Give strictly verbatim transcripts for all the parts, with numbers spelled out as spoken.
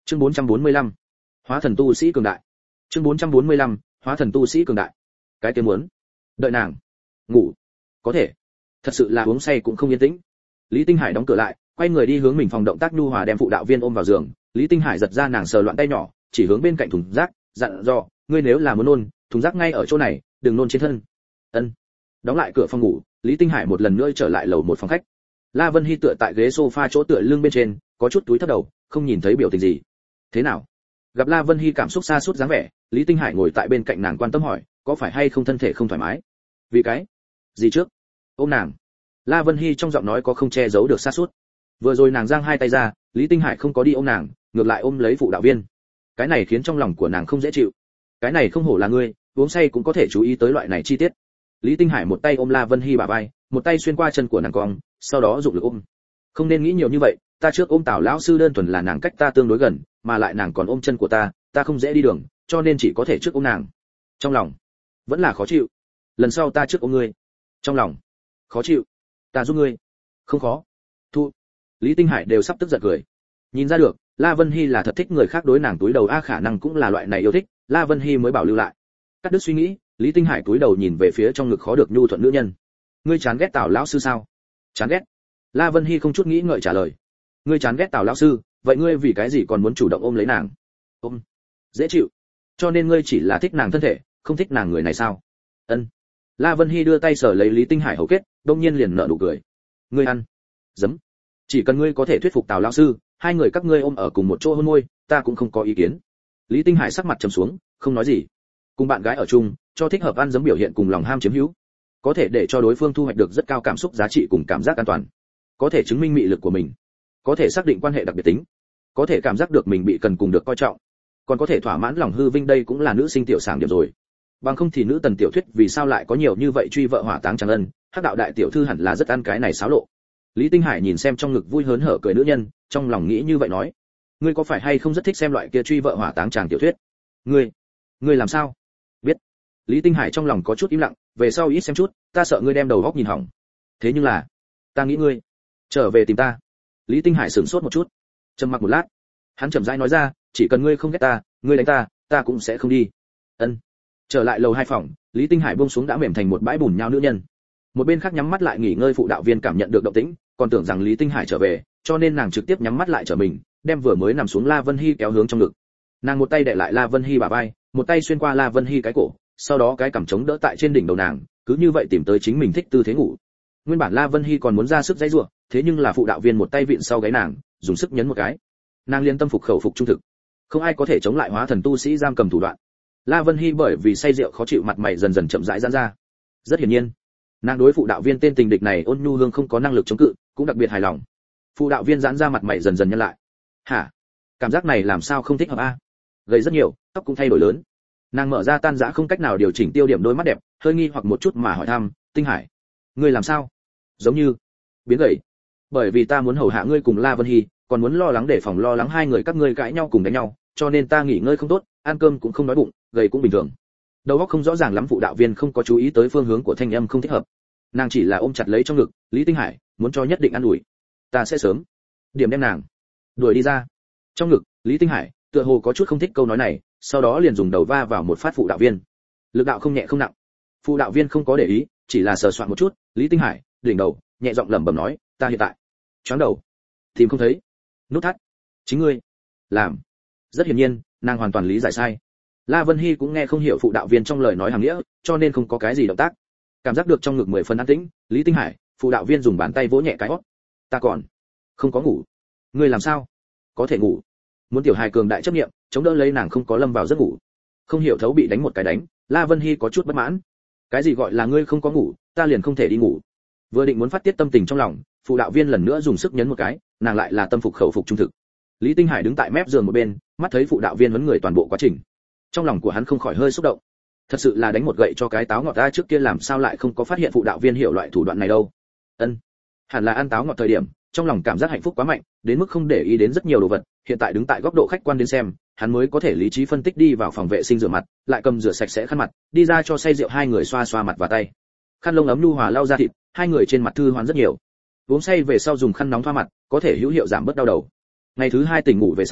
Chương bốn trăm bốn mươi lăm, hóa thần tu sĩ cường đại. Chương bốn trăm bốn mươi lăm, hóa thần tu sĩ cường đại. Cái kia muốn đợi nàng ngủ, có thể. Thật sự là uống say cũng không yên tĩnh. Lý Tinh Hải đóng cửa lại, quay người đi hướng mình phòng, động tác nhu hòa đem phụ đạo viên ôm vào giường. Lý Tinh Hải giật ra nàng sờ loạn tay nhỏ, chỉ hướng bên cạnh thùng rác, dặn dò, ngươi nếu là muốn nôn, thùng rác ngay ở chỗ này, đừng nôn trên thân. Ân. Đóng lại cửa phòng ngủ, Lý Tinh Hải một lần nữa trở lại lầu một phòng khách. La Vân Hi tựa tại ghế sofa chỗ tựa lưng bên trên, có chút túi thấp đầu, không nhìn thấy biểu tình gì. Thế nào? Gặp La Vân Hi cảm xúc xa sút dáng vẻ, Lý Tinh Hải ngồi tại bên cạnh nàng quan tâm hỏi, có phải hay không thân thể không thoải mái? Vì cái gì trước? Ôm nàng. La Vân Hi trong giọng nói có không che giấu được xa sút. Vừa rồi nàng giang hai tay ra, Lý Tinh Hải không có đi ôm nàng, ngược lại ôm lấy phụ đạo viên. Cái này khiến trong lòng của nàng không dễ chịu. Cái này không hổ là ngươi, uống say cũng có thể chú ý tới loại này chi tiết. Lý Tinh Hải một tay ôm La Vân Hi bả vai, một tay xuyên qua chân của nàng cong, sau đó dụng lực ôm. Không nên nghĩ nhiều như vậy, ta trước ôm Tào lão sư đơn thuần là nàng cách ta tương đối gần, mà lại nàng còn ôm chân của ta, ta không dễ đi đường, cho nên chỉ có thể trước ôm nàng. Trong lòng vẫn là khó chịu. Lần sau ta trước ôm ngươi. Trong lòng khó chịu, ta giúp ngươi. Không khó. Thu. Lý Tinh Hải đều sắp tức giận cười. Nhìn ra được, La Vân Hi là thật thích người khác đối nàng túi đầu, a khả năng cũng là loại này yêu thích, La Vân Hi mới bảo lưu lại. Cắt đứt suy nghĩ, Lý Tinh Hải túi đầu nhìn về phía trong ngực khó được nhu thuận nữ nhân. Ngươi chán ghét Tào lão sư sao? Chán ghét. La Vân Hi không chút nghĩ ngợi trả lời. Ngươi chán ghét Tào lão sư, vậy ngươi vì cái gì còn muốn chủ động ôm lấy nàng? Ôm. Dễ chịu. Cho nên ngươi chỉ là thích nàng thân thể, không thích nàng người này sao? Ân. La Vân Hi đưa tay sờ lấy Lý Tinh Hải hầu kết, đột nhiên liền nở nụ cười. Ngươi ăn. Dấm. Chỉ cần ngươi có thể thuyết phục Tào lão sư, hai người các ngươi ôm ở cùng một chỗ hôn môi, ta cũng không có ý kiến. Lý Tinh Hải sắc mặt trầm xuống, không nói gì. Cùng bạn gái ở chung, cho thích hợp ăn dấm biểu hiện cùng lòng ham chiếm hữu, có thể để cho đối phương thu hoạch được rất cao cảm xúc giá trị cùng cảm giác an toàn, có thể chứng minh mị lực của mình, có thể xác định quan hệ đặc biệt tính, có thể cảm giác được mình bị cần cùng được coi trọng, còn có thể thỏa mãn lòng hư vinh, đây cũng là nữ sinh tiểu sảng điểm rồi. Bằng không thì nữ tần tiểu thuyết vì sao lại có nhiều như vậy truy vợ hỏa táng tràng ân, hắc đạo đại tiểu thư hẳn là rất ăn cái này xáo lộ. Lý Tinh Hải nhìn xem trong ngực vui hớn hở cười nữ nhân, trong lòng nghĩ như vậy nói, ngươi có phải hay không rất thích xem loại kia truy vợ hỏa táng tràng tiểu thuyết? Ngươi, ngươi làm sao? Biết. Lý Tinh Hải trong lòng có chút im lặng, về sau ít xem chút, ta sợ ngươi đem đầu óc nhìn hỏng. Thế nhưng là, ta nghĩ ngươi trở về tìm ta. Lý Tinh Hải sửng sốt một chút, trầm mặc một lát, hắn chậm rãi nói ra, chỉ cần ngươi không ghét ta, ngươi đánh ta, ta cũng sẽ không đi. Ân. Trở lại lầu hai phòng, Lý Tinh Hải buông xuống đã mềm thành một bãi bùn nhão nữ nhân. Một bên khác nhắm mắt lại nghỉ ngơi phụ đạo viên cảm nhận được động tĩnh, còn tưởng rằng Lý Tinh Hải trở về, cho nên nàng trực tiếp nhắm mắt lại trở mình, đem vừa mới nằm xuống La Vân Hi kéo hướng trong ngực. Nàng một tay đè lại La Vân Hi bả vai, một tay xuyên qua La Vân Hi cái cổ, sau đó cái cằm chống đỡ tại trên đỉnh đầu nàng, cứ như vậy tìm tới chính mình thích tư thế ngủ. Nguyên bản La Vân Hi còn muốn ra sức giãy giụa, thế nhưng là phụ đạo viên một tay vịn sau gáy nàng, dùng sức nhấn một cái. Nàng liên tâm phục khẩu phục trung thực. Không ai có thể chống lại hóa thần tu sĩ giam cầm thủ đoạn. La Vân Hi bởi vì say rượu khó chịu, mặt mày dần dần chậm rãi giãn ra. Rất hiển nhiên, nàng đối phụ đạo viên tên tình địch này ôn nhu hương không có năng lực chống cự, cũng đặc biệt hài lòng. Phụ đạo viên giãn ra mặt mày dần dần nhăn lại. Hả? Cảm giác này làm sao không thích hợp a? Gầy rất nhiều, tóc cũng thay đổi lớn. Nàng mở ra tan rã không cách nào điều chỉnh tiêu điểm đôi mắt đẹp, hơi nghi hoặc một chút mà hỏi thăm, Tinh Hải, ngươi làm sao? Giống như biến gầy. Bởi vì ta muốn hầu hạ ngươi cùng La Vân Hi, còn muốn lo lắng để phòng lo lắng hai người các ngươi cãi nhau cùng đánh nhau, cho nên ta nghỉ ngơi không tốt, ăn cơm cũng không đói bụng, gầy cũng bình thường. Đầu óc không rõ ràng lắm, phụ đạo viên không có chú ý tới phương hướng của thanh âm không thích hợp. Nàng chỉ là ôm chặt lấy trong ngực Lý Tinh Hải, muốn cho nhất định ăn ủi. Ta sẽ sớm điểm đem nàng đuổi đi ra. Trong ngực Lý Tinh Hải tựa hồ có chút không thích câu nói này, sau đó liền dùng đầu va vào một phát phụ đạo viên. Lực đạo không nhẹ không nặng. Phụ đạo viên không có để ý, chỉ là sờ soạn một chút. Lý Tinh Hải đỉnh đầu nhẹ giọng lẩm bẩm nói, ta hiện tại choáng đầu, tìm không thấy nút thắt, chính ngươi làm. Rất hiển nhiên, nàng hoàn toàn lý giải sai. La Vân Hi cũng nghe không hiểu phụ đạo viên trong lời nói hàm nghĩa, cho nên không có cái gì động tác. Cảm giác được trong ngực mười phần an tĩnh, Lý Tinh Hải, phụ đạo viên dùng bàn tay vỗ nhẹ cái hót. Ta còn không có ngủ. Ngươi làm sao có thể ngủ? Muốn tiểu hài cường đại chấp niệm, chống đỡ lấy nàng không có lâm vào giấc ngủ. Không hiểu thấu bị đánh một cái đánh, La Vân Hi có chút bất mãn. Cái gì gọi là ngươi không có ngủ, ta liền không thể đi ngủ. Vừa định muốn phát tiết tâm tình trong lòng, phụ đạo viên lần nữa dùng sức nhấn một cái, nàng lại là tâm phục khẩu phục trung thực. Lý Tinh Hải đứng tại mép giường một bên, mắt thấy phụ đạo viên huấn người toàn bộ quá trình, trong lòng của hắn không khỏi hơi xúc động. Thật sự là đánh một gậy cho cái táo ngọt, ta trước kia làm sao lại không có phát hiện phụ đạo viên hiểu loại thủ đoạn này đâu. Ân, hẳn là ăn táo ngọt thời điểm, trong lòng cảm giác hạnh phúc quá mạnh, đến mức không để ý đến rất nhiều đồ vật. Hiện tại đứng tại góc độ khách quan đến xem, hắn mới có thể lý trí phân tích, đi vào phòng vệ sinh rửa mặt, lại cầm rửa sạch sẽ khăn mặt, đi ra cho say rượu hai người xoa xoa mặt và tay. Khăn lông ấm nhu hòa lau da thịt, hai người trên mặt thư hoán rất nhiều. Uống say về sau dùng khăn nóng thoa mặt, có thể hữu hiệu giảm bớt đau đầu. Ngày thứ hai tỉnh ngủ về sau,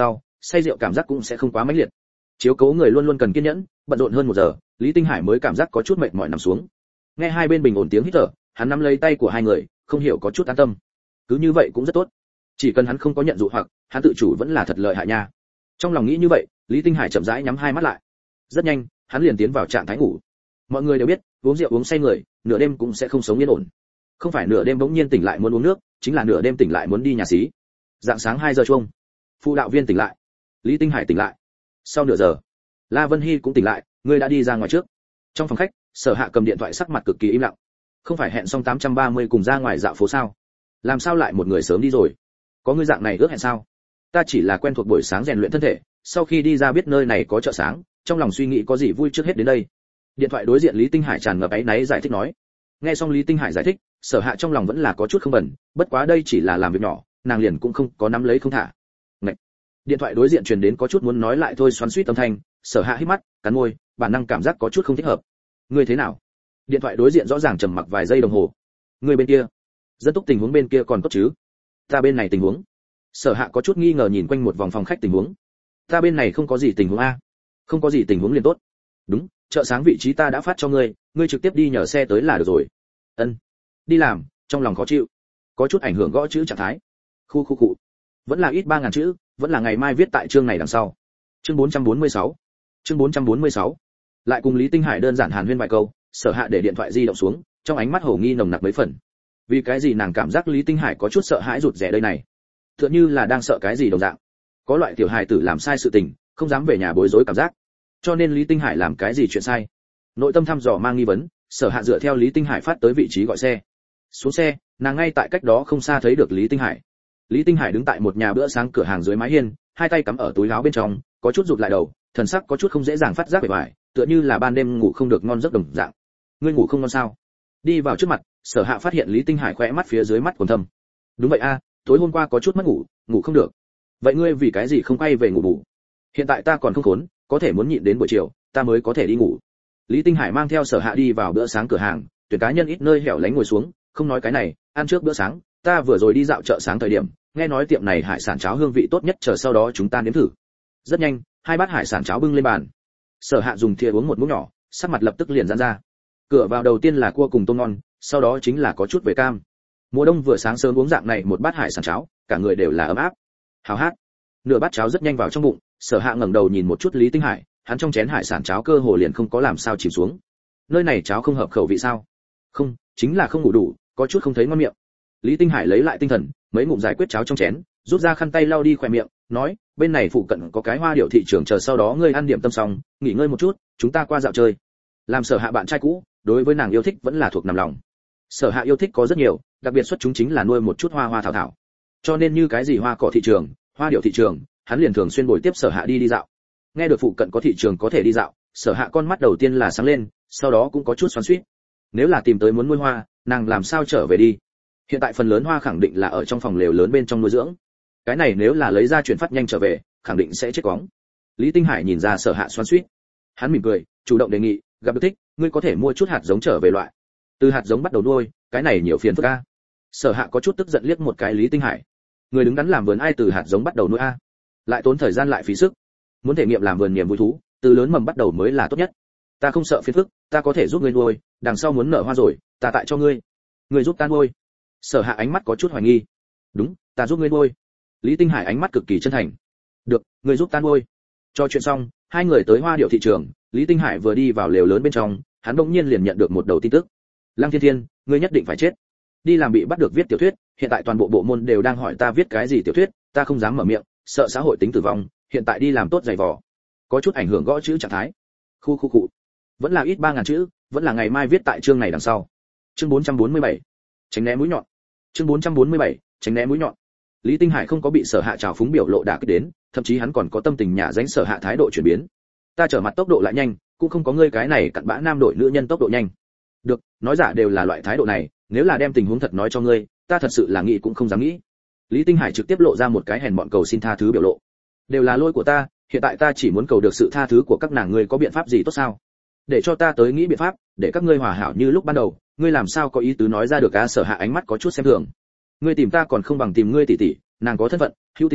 say rượu cảm giác cũng sẽ không quá mãnh liệt. Chiếu cố người luôn luôn cần kiên nhẫn, bận rộn hơn một giờ, Lý Tinh Hải mới cảm giác có chút mệt mỏi nằm xuống. Nghe hai bên bình ổn tiếng hít thở, hắn nắm lấy tay của hai người, không hiểu có chút an tâm. Cứ như vậy cũng rất tốt. Chỉ cần hắn không có nhận dụ hoặc, hắn tự chủ vẫn là thật lợi hại nha. Trong lòng nghĩ như vậy, Lý Tinh Hải chậm rãi nhắm hai mắt lại. Rất nhanh, hắn liền tiến vào trạng thái ngủ. Mọi người đều biết, uống rượu uống say người, nửa đêm cũng sẽ không sống yên ổn. Không phải nửa đêm bỗng nhiên tỉnh lại muốn uống nước, chính là nửa đêm tỉnh lại muốn đi nhà xí. Dạng sáng hai giờ chuông, phụ đạo viên tỉnh lại, Lý Tinh Hải tỉnh lại. Sau nửa giờ, La Vân Hi cũng tỉnh lại, ngươi đã đi ra ngoài trước. Trong phòng khách, Sở Hạ cầm điện thoại sắc mặt cực kỳ im lặng. Không phải hẹn xong tám trăm ba mươi cùng ra ngoài dạo phố sao? Làm sao lại một người sớm đi rồi? Có ngươi dạng này ước hẹn sao? Ta chỉ là quen thuộc buổi sáng rèn luyện thân thể, sau khi đi ra biết nơi này có chợ sáng, trong lòng suy nghĩ có gì vui trước hết đến đây. Điện thoại đối diện Lý Tinh Hải tràn ngập áy náy giải thích nói. Nghe xong Lý Tinh Hải giải thích, Sở Hạ trong lòng vẫn là có chút không bẩn, bất quá đây chỉ là làm việc nhỏ, nàng liền cũng không có nắm lấy không thả. Ngậy. Điện thoại đối diện truyền đến có chút muốn nói lại thôi xoắn xuýt âm thanh, Sở Hạ hít mắt, cắn môi, bản năng cảm giác có chút không thích hợp. Ngươi thế nào? Điện thoại đối diện rõ ràng trầm mặc vài giây đồng hồ. Ngươi bên kia? Dân túc tình huống bên kia còn tốt chứ? Ta bên này tình huống. Sở Hạ có chút nghi ngờ nhìn quanh một vòng phòng khách tình huống. Ta bên này không có gì tình huống a. Không có gì tình huống liền tốt. Đúng, chợ sáng vị trí ta đã phát cho ngươi, ngươi trực tiếp đi nhờ xe tới là được rồi. Ân. Đi làm, trong lòng khó chịu. Có chút ảnh hưởng gõ chữ trạng thái. Khu khu cụ. Vẫn là ít ba ngàn chữ, vẫn là ngày mai viết tại chương này đằng sau. Chương bốn trăm bốn mươi sáu. Chương bốn trăm bốn mươi sáu. Lại cùng Lý Tinh Hải đơn giản hàn huyên vài câu, Sở Hạ để điện thoại di động xuống, trong ánh mắt hồ nghi nồng nặc mấy phần. Vì cái gì nàng cảm giác Lý Tinh Hải có chút sợ hãi rụt rè đây này? Tựa như là đang sợ cái gì đồng dạng. Có loại tiểu hài tử làm sai sự tình, không dám về nhà bối rối cảm giác. Cho nên Lý Tinh Hải làm cái gì chuyện sai? Nội tâm thăm dò mang nghi vấn, Sở Hạ dựa theo Lý Tinh Hải phát tới vị trí gọi xe. Xuống xe, nàng ngay tại cách đó không xa thấy được Lý Tinh Hải. Lý Tinh Hải đứng tại một nhà bữa sáng cửa hàng dưới mái hiên, hai tay cắm ở túi áo bên trong, có chút rụt lại đầu, thần sắc có chút không dễ dàng phát giác bề ngoài, tựa như là ban đêm ngủ không được ngon giấc đồng dạng. Ngươi ngủ không ngon sao? Đi vào trước mặt, Sở Hạ phát hiện Lý Tinh Hải khỏe mắt phía dưới mắt còn thâm. Đúng vậy a, tối hôm qua có chút mất ngủ, ngủ không được. Vậy ngươi vì cái gì không quay về ngủ bù? Hiện tại ta còn không khốn, có thể muốn nhịn đến buổi chiều, ta mới có thể đi ngủ. Lý Tinh Hải mang theo Sở Hạ đi vào bữa sáng cửa hàng, tuyển cá nhân ít nơi hẻo lánh ngồi xuống, không nói cái này, ăn trước bữa sáng, ta vừa rồi đi dạo chợ sáng thời điểm, nghe nói tiệm này hải sản cháo hương vị tốt nhất, chờ sau đó chúng ta nếm thử. Rất nhanh, hai bát hải sản cháo bưng lên bàn. Sở Hạ dùng thìa uống một muỗng nhỏ, sắc mặt lập tức liền giãn ra. Cửa vào đầu tiên là cua cùng tôm ngon, sau đó chính là có chút về cam. Mùa đông vừa sáng sớm uống dạng này một bát hải sản cháo, cả người đều là ấm áp. Hào hát. Nửa bát cháo rất nhanh vào trong bụng, Sở Hạ ngẩng đầu nhìn một chút Lý Tinh Hải, hắn trong chén hải sản cháo cơ hồ liền không có làm sao chìm xuống. Nơi này cháo không hợp khẩu vị sao? Không, chính là không ngủ đủ, có chút không thấy ngon miệng. Lý Tinh Hải lấy lại tinh thần, mấy ngụm giải quyết cháo trong chén, rút ra khăn tay lau đi khóe miệng, nói, bên này phụ cận có cái hoa điệu thị trường, chờ sau đó ngươi ăn điểm tâm xong, nghỉ ngơi một chút, chúng ta qua dạo chơi. Làm Sở Hạ bạn trai cũ, đối với nàng yêu thích vẫn là thuộc nằm lòng. Sở Hạ yêu thích có rất nhiều, đặc biệt xuất chúng chính là nuôi một chút hoa hoa thảo thảo. Cho nên như cái gì hoa cỏ thị trường, hoa điệu thị trường, hắn liền thường xuyên bồi tiếp Sở Hạ đi đi dạo. Nghe được phụ cận có thị trường có thể đi dạo, Sở Hạ con mắt đầu tiên là sáng lên, sau đó cũng có chút xoắn xuýt. Nếu là tìm tới muốn nuôi hoa, nàng làm sao trở về đi? Hiện tại phần lớn hoa khẳng định là ở trong phòng lều lớn bên trong nuôi dưỡng. Cái này nếu là lấy ra chuyển phát nhanh trở về, khẳng định sẽ chết quóng. Lý Tinh Hải nhìn ra Sở Hạ xoắn xuýt, hắn mỉm cười, chủ động đề nghị, gặp được thích, ngươi có thể mua chút hạt giống trở về loại. Từ hạt giống bắt đầu nuôi, cái này nhiều phiền phức a. Sở Hạ có chút tức giận liếc một cái Lý Tinh Hải. Người đứng đắn làm vườn ai từ hạt giống bắt đầu nuôi a? Lại tốn thời gian lại phí sức. Muốn thể nghiệm làm vườn niềm vui thú, từ lớn mầm bắt đầu mới là tốt nhất. Ta không sợ phiền phức, ta có thể giúp ngươi nuôi, đằng sau muốn nở hoa rồi, ta tại cho ngươi. Ngươi giúp ta nuôi. Sở Hạ ánh mắt có chút hoài nghi. Đúng, ta giúp ngươi nuôi. Lý Tinh Hải ánh mắt cực kỳ chân thành. Được, ngươi giúp ta nuôi. Cho chuyện xong, hai người tới hoa điệu thị trường, Lý Tinh Hải vừa đi vào lều lớn bên trong, hắn bỗng nhiên liền nhận được một đầu tin tức. Lăng Thiên Thiên, ngươi nhất định phải chết. Đi làm bị bắt được viết tiểu thuyết, hiện tại toàn bộ bộ môn đều đang hỏi ta viết cái gì tiểu thuyết, ta không dám mở miệng, sợ xã hội tính tử vong, hiện tại đi làm tốt dày vò. Có chút ảnh hưởng gõ chữ trạng thái. Khu khu cụ. Vẫn là ít ba ngàn chữ, vẫn là ngày mai viết tại chương này đằng sau. Chương bốn trăm bốn mươi bảy. Tránh né mũi nhọn. Chương bốn trăm bốn mươi bảy. Tránh né mũi nhọn. Lý Tinh Hải không có bị Sở Hạ trào phúng biểu lộ đả kích đến, thậm chí hắn còn có tâm tình nhả dánh Sở Hạ thái độ chuyển biến. Ta trở mặt tốc độ lại nhanh, cũng không có ngươi cái này cặn bã nam đội nữ nhân tốc độ nhanh. Được, nói giả đều là loại thái độ này, nếu là đem tình huống thật nói cho ngươi, ta thật sự là nghĩ cũng không dám nghĩ. Lý Tinh Hải trực tiếp lộ ra một cái hèn mọn cầu xin tha thứ biểu lộ. Đều là lỗi của ta, hiện tại ta chỉ muốn cầu được sự tha thứ của các nàng, ngươi có biện pháp gì tốt sao? Để cho ta tới nghĩ biện pháp, để các ngươi hòa hảo như lúc ban đầu, ngươi làm sao có ý tứ nói ra được a? Sở Hạ ánh mắt có chút xem thường. Ngươi tìm ta còn không bằng tìm ngươi tỷ tỷ, nàng có thân phận, hữu tình thương,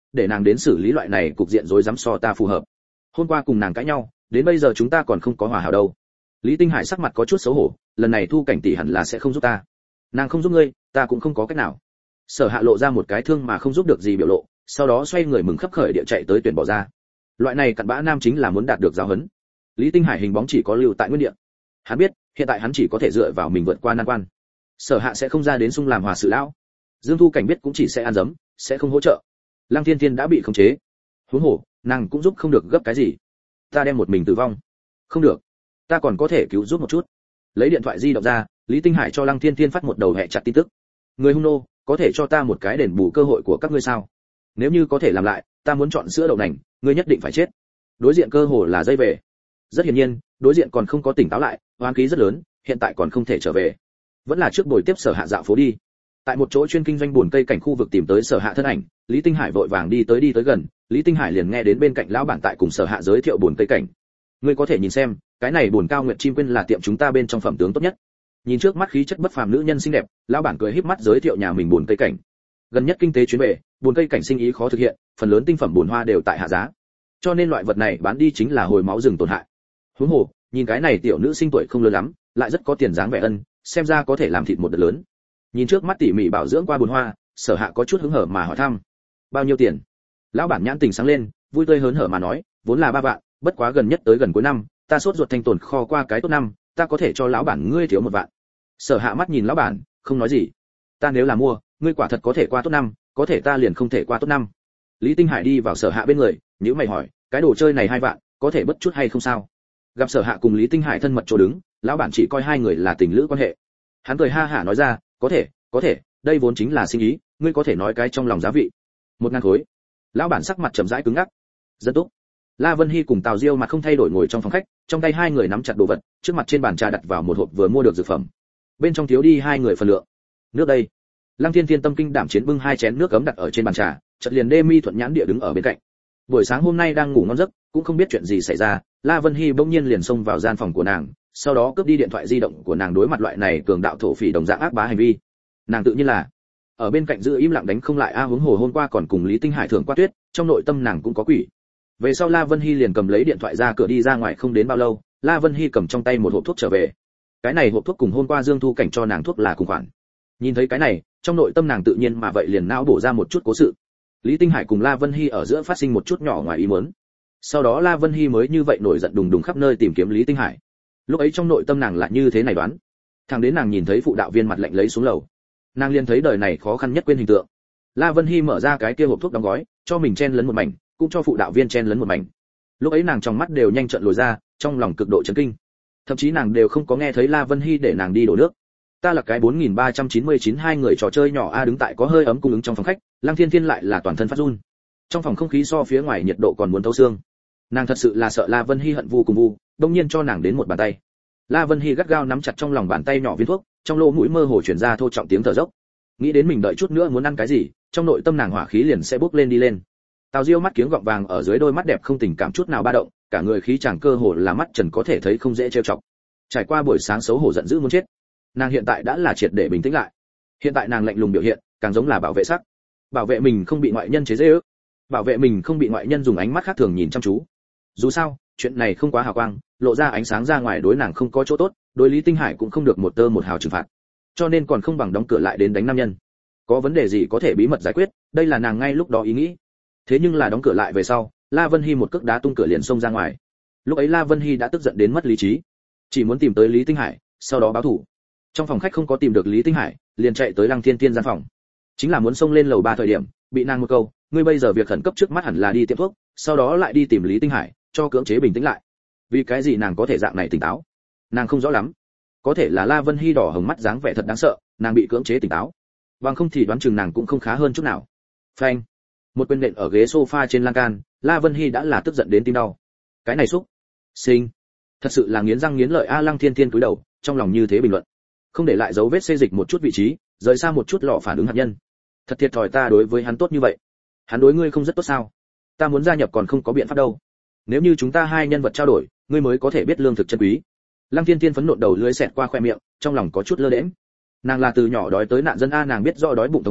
để nàng đến xử lý loại này cục diện rối rắm so ta phù hợp. Hôm qua cùng nàng cãi nhau, đến bây giờ chúng ta còn không có hòa hảo đâu. Lý Tinh Hải sắc mặt có chút xấu hổ, lần này Thu Cảnh tỷ hẳn là sẽ không giúp ta. Nàng không giúp ngươi, ta cũng không có cách nào. Sở Hạ lộ ra một cái thương mà không giúp được gì biểu lộ, sau đó xoay người mừng khấp khởi địa chạy tới tuyển bỏ ra. Loại này cặn bã nam chính là muốn đạt được giáo huấn. Lý Tinh Hải hình bóng chỉ có lưu tại nguyên địa. Hắn biết, hiện tại hắn chỉ có thể dựa vào mình vượt qua nan quan. Sở Hạ sẽ không ra đến xung làm hòa sự lão. Dương Thu Cảnh biết cũng chỉ sẽ ăn dấm, sẽ không hỗ trợ. Lăng Thiên Thiên đã bị khống chế. Huống hồ, nàng cũng giúp không được gấp cái gì. Ta đem một mình tử vong. Không được, ta còn có thể cứu giúp một chút. Lấy điện thoại di động ra, Lý Tinh Hải cho Lăng Thiên Thiên phát một đầu hệ chặt tin tức. Người hung nô, có thể cho ta một cái đền bù cơ hội của các ngươi sao? Nếu như có thể làm lại, ta muốn chọn sữa đậu nành, ngươi nhất định phải chết. Đối diện cơ hồ là dây về. Rất hiển nhiên, đối diện còn không có tỉnh táo lại, oán khí rất lớn, hiện tại còn không thể trở về. Vẫn là trước buổi tiếp Sở Hạ dạo phố đi. Tại một chỗ chuyên kinh doanh buồn cây cảnh khu vực tìm tới Sở Hạ thân ảnh, Lý Tinh Hải vội vàng đi tới đi tới gần, Lý Tinh Hải liền nghe đến bên cạnh lão bản tại cùng Sở Hạ giới thiệu buồn cây cảnh. Ngươi có thể nhìn xem, cái này buồn cao nguyệt chim quên là tiệm chúng ta bên trong phẩm tướng tốt nhất. Nhìn trước mắt khí chất bất phàm nữ nhân xinh đẹp, lão bản cười híp mắt giới thiệu nhà mình buồn cây cảnh. Gần nhất kinh tế chuyến về, buồn cây cảnh sinh ý khó thực hiện, phần lớn tinh phẩm buồn hoa đều tại hạ giá. Cho nên loại vật này bán đi chính là hồi máu rừng tổn hại. Huống hồ, nhìn cái này tiểu nữ sinh tuổi không lớn lắm, lại rất có tiền dáng vẻ ân, xem ra có thể làm thịt một đợt lớn. Nhìn trước mắt tỉ mỉ bảo dưỡng qua buồn hoa, Sở Hạ có chút hứng hở mà hỏi thăm. Bao nhiêu tiền? Lão bản nhãn tình sáng lên, vui tươi hớn hở mà nói, vốn là ba vạn, bất quá gần nhất tới gần cuối năm, ta sốt ruột thanh tồn kho qua cái tốt năm, ta có thể cho lão bản ngươi thiếu một vạn. Sở Hạ mắt nhìn lão bản, không nói gì. Ta nếu là mua, ngươi quả thật có thể qua tốt năm, có thể ta liền không thể qua tốt năm. Lý Tinh Hải đi vào Sở Hạ bên người, nhíu mày hỏi, cái đồ chơi này hai vạn, có thể bất chút hay không sao? Gặp Sở Hạ cùng Lý Tinh Hải thân mật chỗ đứng, lão bản chỉ coi hai người là tình lữ quan hệ. Hắn cười ha hả nói ra, có thể, có thể, đây vốn chính là sinh ý, ngươi có thể nói cái trong lòng giá vị. Một ngàn khối. Lão bản sắc mặt trầm rãi cứng ngắc. Rất tốt. La Vân Hi cùng Tào Diêu mặt không thay đổi ngồi trong phòng khách, trong tay hai người nắm chặt đồ vật, trước mặt trên bàn trà đặt vào một hộp vừa mua được dược phẩm. Bên trong thiếu đi hai người phần lượng. Nước đây. Lăng Thiên Thiên tâm kinh đảm chiến bưng hai chén nước ấm đặt ở trên bàn trà, chợt liền Đê Mi thuận nhãn địa đứng ở bên cạnh. Buổi sáng hôm nay đang ngủ ngon giấc, cũng không biết chuyện gì xảy ra, La Vân Hi bỗng nhiên liền xông vào gian phòng của nàng, sau đó cướp đi điện thoại di động của nàng đối mặt loại này cường đạo thổ phỉ đồng dạng ác bá hành vi. Nàng tự nhiên là ở bên cạnh giữ im lặng đánh không lại a huống hồ hôm qua còn cùng Lý Tinh Hải thưởng qua tuyết, trong nội tâm nàng cũng có quỷ. Về sau La Vân Hi liền cầm lấy điện thoại ra cửa đi ra ngoài không đến bao lâu, La Vân Hi cầm trong tay một hộp thuốc trở về. Cái này hộp thuốc cùng hôm qua Dương Thu Cảnh cho nàng thuốc là cùng khoản. Nhìn thấy cái này, trong nội tâm nàng tự nhiên mà vậy liền não bổ ra một chút cố sự. Lý Tinh Hải cùng La Vân Hi ở giữa phát sinh một chút nhỏ ngoài ý muốn. Sau đó La Vân Hi mới như vậy nổi giận đùng đùng khắp nơi tìm kiếm Lý Tinh Hải. Lúc ấy trong nội tâm nàng lại như thế này đoán. Thằng đến nàng nhìn thấy phụ đạo viên mặt lạnh lấy xuống lầu, nàng liền thấy đời này khó khăn nhất quên hình tượng. La Vân Hi mở ra cái kia hộp thuốc đóng gói, cho mình chen lấn một mảnh, cũng cho phụ đạo viên chen lấn một mảnh. Lúc ấy nàng trong mắt đều nhanh trợn lồi ra, trong lòng cực độ chấn kinh. Thậm chí nàng đều không có nghe thấy La Vân Hi để nàng đi đổ nước. Ta là cái bốn nghìn ba trăm chín mươi chín hai người trò chơi nhỏ a đứng tại có hơi ấm cung ứng trong phòng khách, Lăng Thiên Thiên lại là toàn thân phát run. Trong phòng không khí so phía ngoài nhiệt độ còn muốn thấu xương. Nàng thật sự là sợ La Vân Hi hận vô cùng vu, đột nhiên cho nàng đến một bàn tay. La Vân Hi gắt gao nắm chặt trong lòng bàn tay nhỏ viên thuốc, trong lỗ mũi mơ hồ truyền ra thô trọng tiếng thở dốc. Nghĩ đến mình đợi chút nữa muốn ăn cái gì, trong nội tâm nàng hỏa khí liền sẽ bốc lên đi lên. Tào Diêu mắt kiếng gọng vàng ở dưới đôi mắt đẹp không tình cảm chút nào ba động, cả người khí chàng cơ hồ là mắt trần có thể thấy không dễ trêu chọc. Trải qua buổi sáng xấu hổ giận dữ muốn chết, nàng hiện tại đã là triệt để bình tĩnh lại. Hiện tại nàng lạnh lùng biểu hiện, càng giống là bảo vệ sắc, bảo vệ mình không bị ngoại nhân chế giễu, bảo vệ mình không bị ngoại nhân dùng ánh mắt khác thường nhìn chăm chú. Dù sao, chuyện này không quá hào quang, lộ ra ánh sáng ra ngoài đối nàng không có chỗ tốt, đối Lý Tinh Hải cũng không được một tơ một hào trừng phạt. Cho nên còn không bằng đóng cửa lại đến đánh nam nhân. Có vấn đề gì có thể bí mật giải quyết, đây là nàng ngay lúc đó ý nghĩ. Thế nhưng là đóng cửa lại về sau, La Vân Hi một cước đá tung cửa liền xông ra ngoài. Lúc ấy La Vân Hi đã tức giận đến mất lý trí, chỉ muốn tìm tới Lý Tinh Hải, sau đó báo thù. Trong phòng khách không có tìm được Lý Tinh Hải, liền chạy tới Lăng Thiên Thiên gian phòng. Chính là muốn xông lên lầu ba thời điểm, bị nàng một câu, ngươi bây giờ việc khẩn cấp trước mắt hẳn là đi tiệm thuốc, sau đó lại đi tìm Lý Tinh Hải, cho cưỡng chế bình tĩnh lại. Vì cái gì nàng có thể dạng này tỉnh táo? Nàng không rõ lắm. Có thể là La Vân Hi đỏ hồng mắt dáng vẻ thật đáng sợ, nàng bị cưỡng chế tỉnh táo. Bằng không thì đoán chừng nàng cũng không khá hơn chút nào. Phanh. Một quyền nện ở ghế sofa trên lan can, La Vân Hi đã là tức giận đến tim đau. Cái này xúc sinh, thật sự là nghiến răng nghiến lợi a. Lăng Thiên Thiên cúi đầu, trong lòng như thế bình luận. Không để lại dấu vết xê dịch một chút vị trí, rời xa một chút lọ phản ứng hạt nhân. Thật thiệt thòi ta đối với hắn tốt như vậy. Hắn đối ngươi không rất tốt sao? Ta muốn gia nhập còn không có biện pháp đâu. Nếu như chúng ta hai nhân vật trao đổi, ngươi mới có thể biết lương thực chân quý. Lăng Thiên Thiên phấn nộ đầu lưỡi xẹt qua khoe miệng, trong lòng có chút lơ đễnh. Nàng là từ nhỏ đói tới nạn dân a, nàng biết rõ đói bụng thống khổ,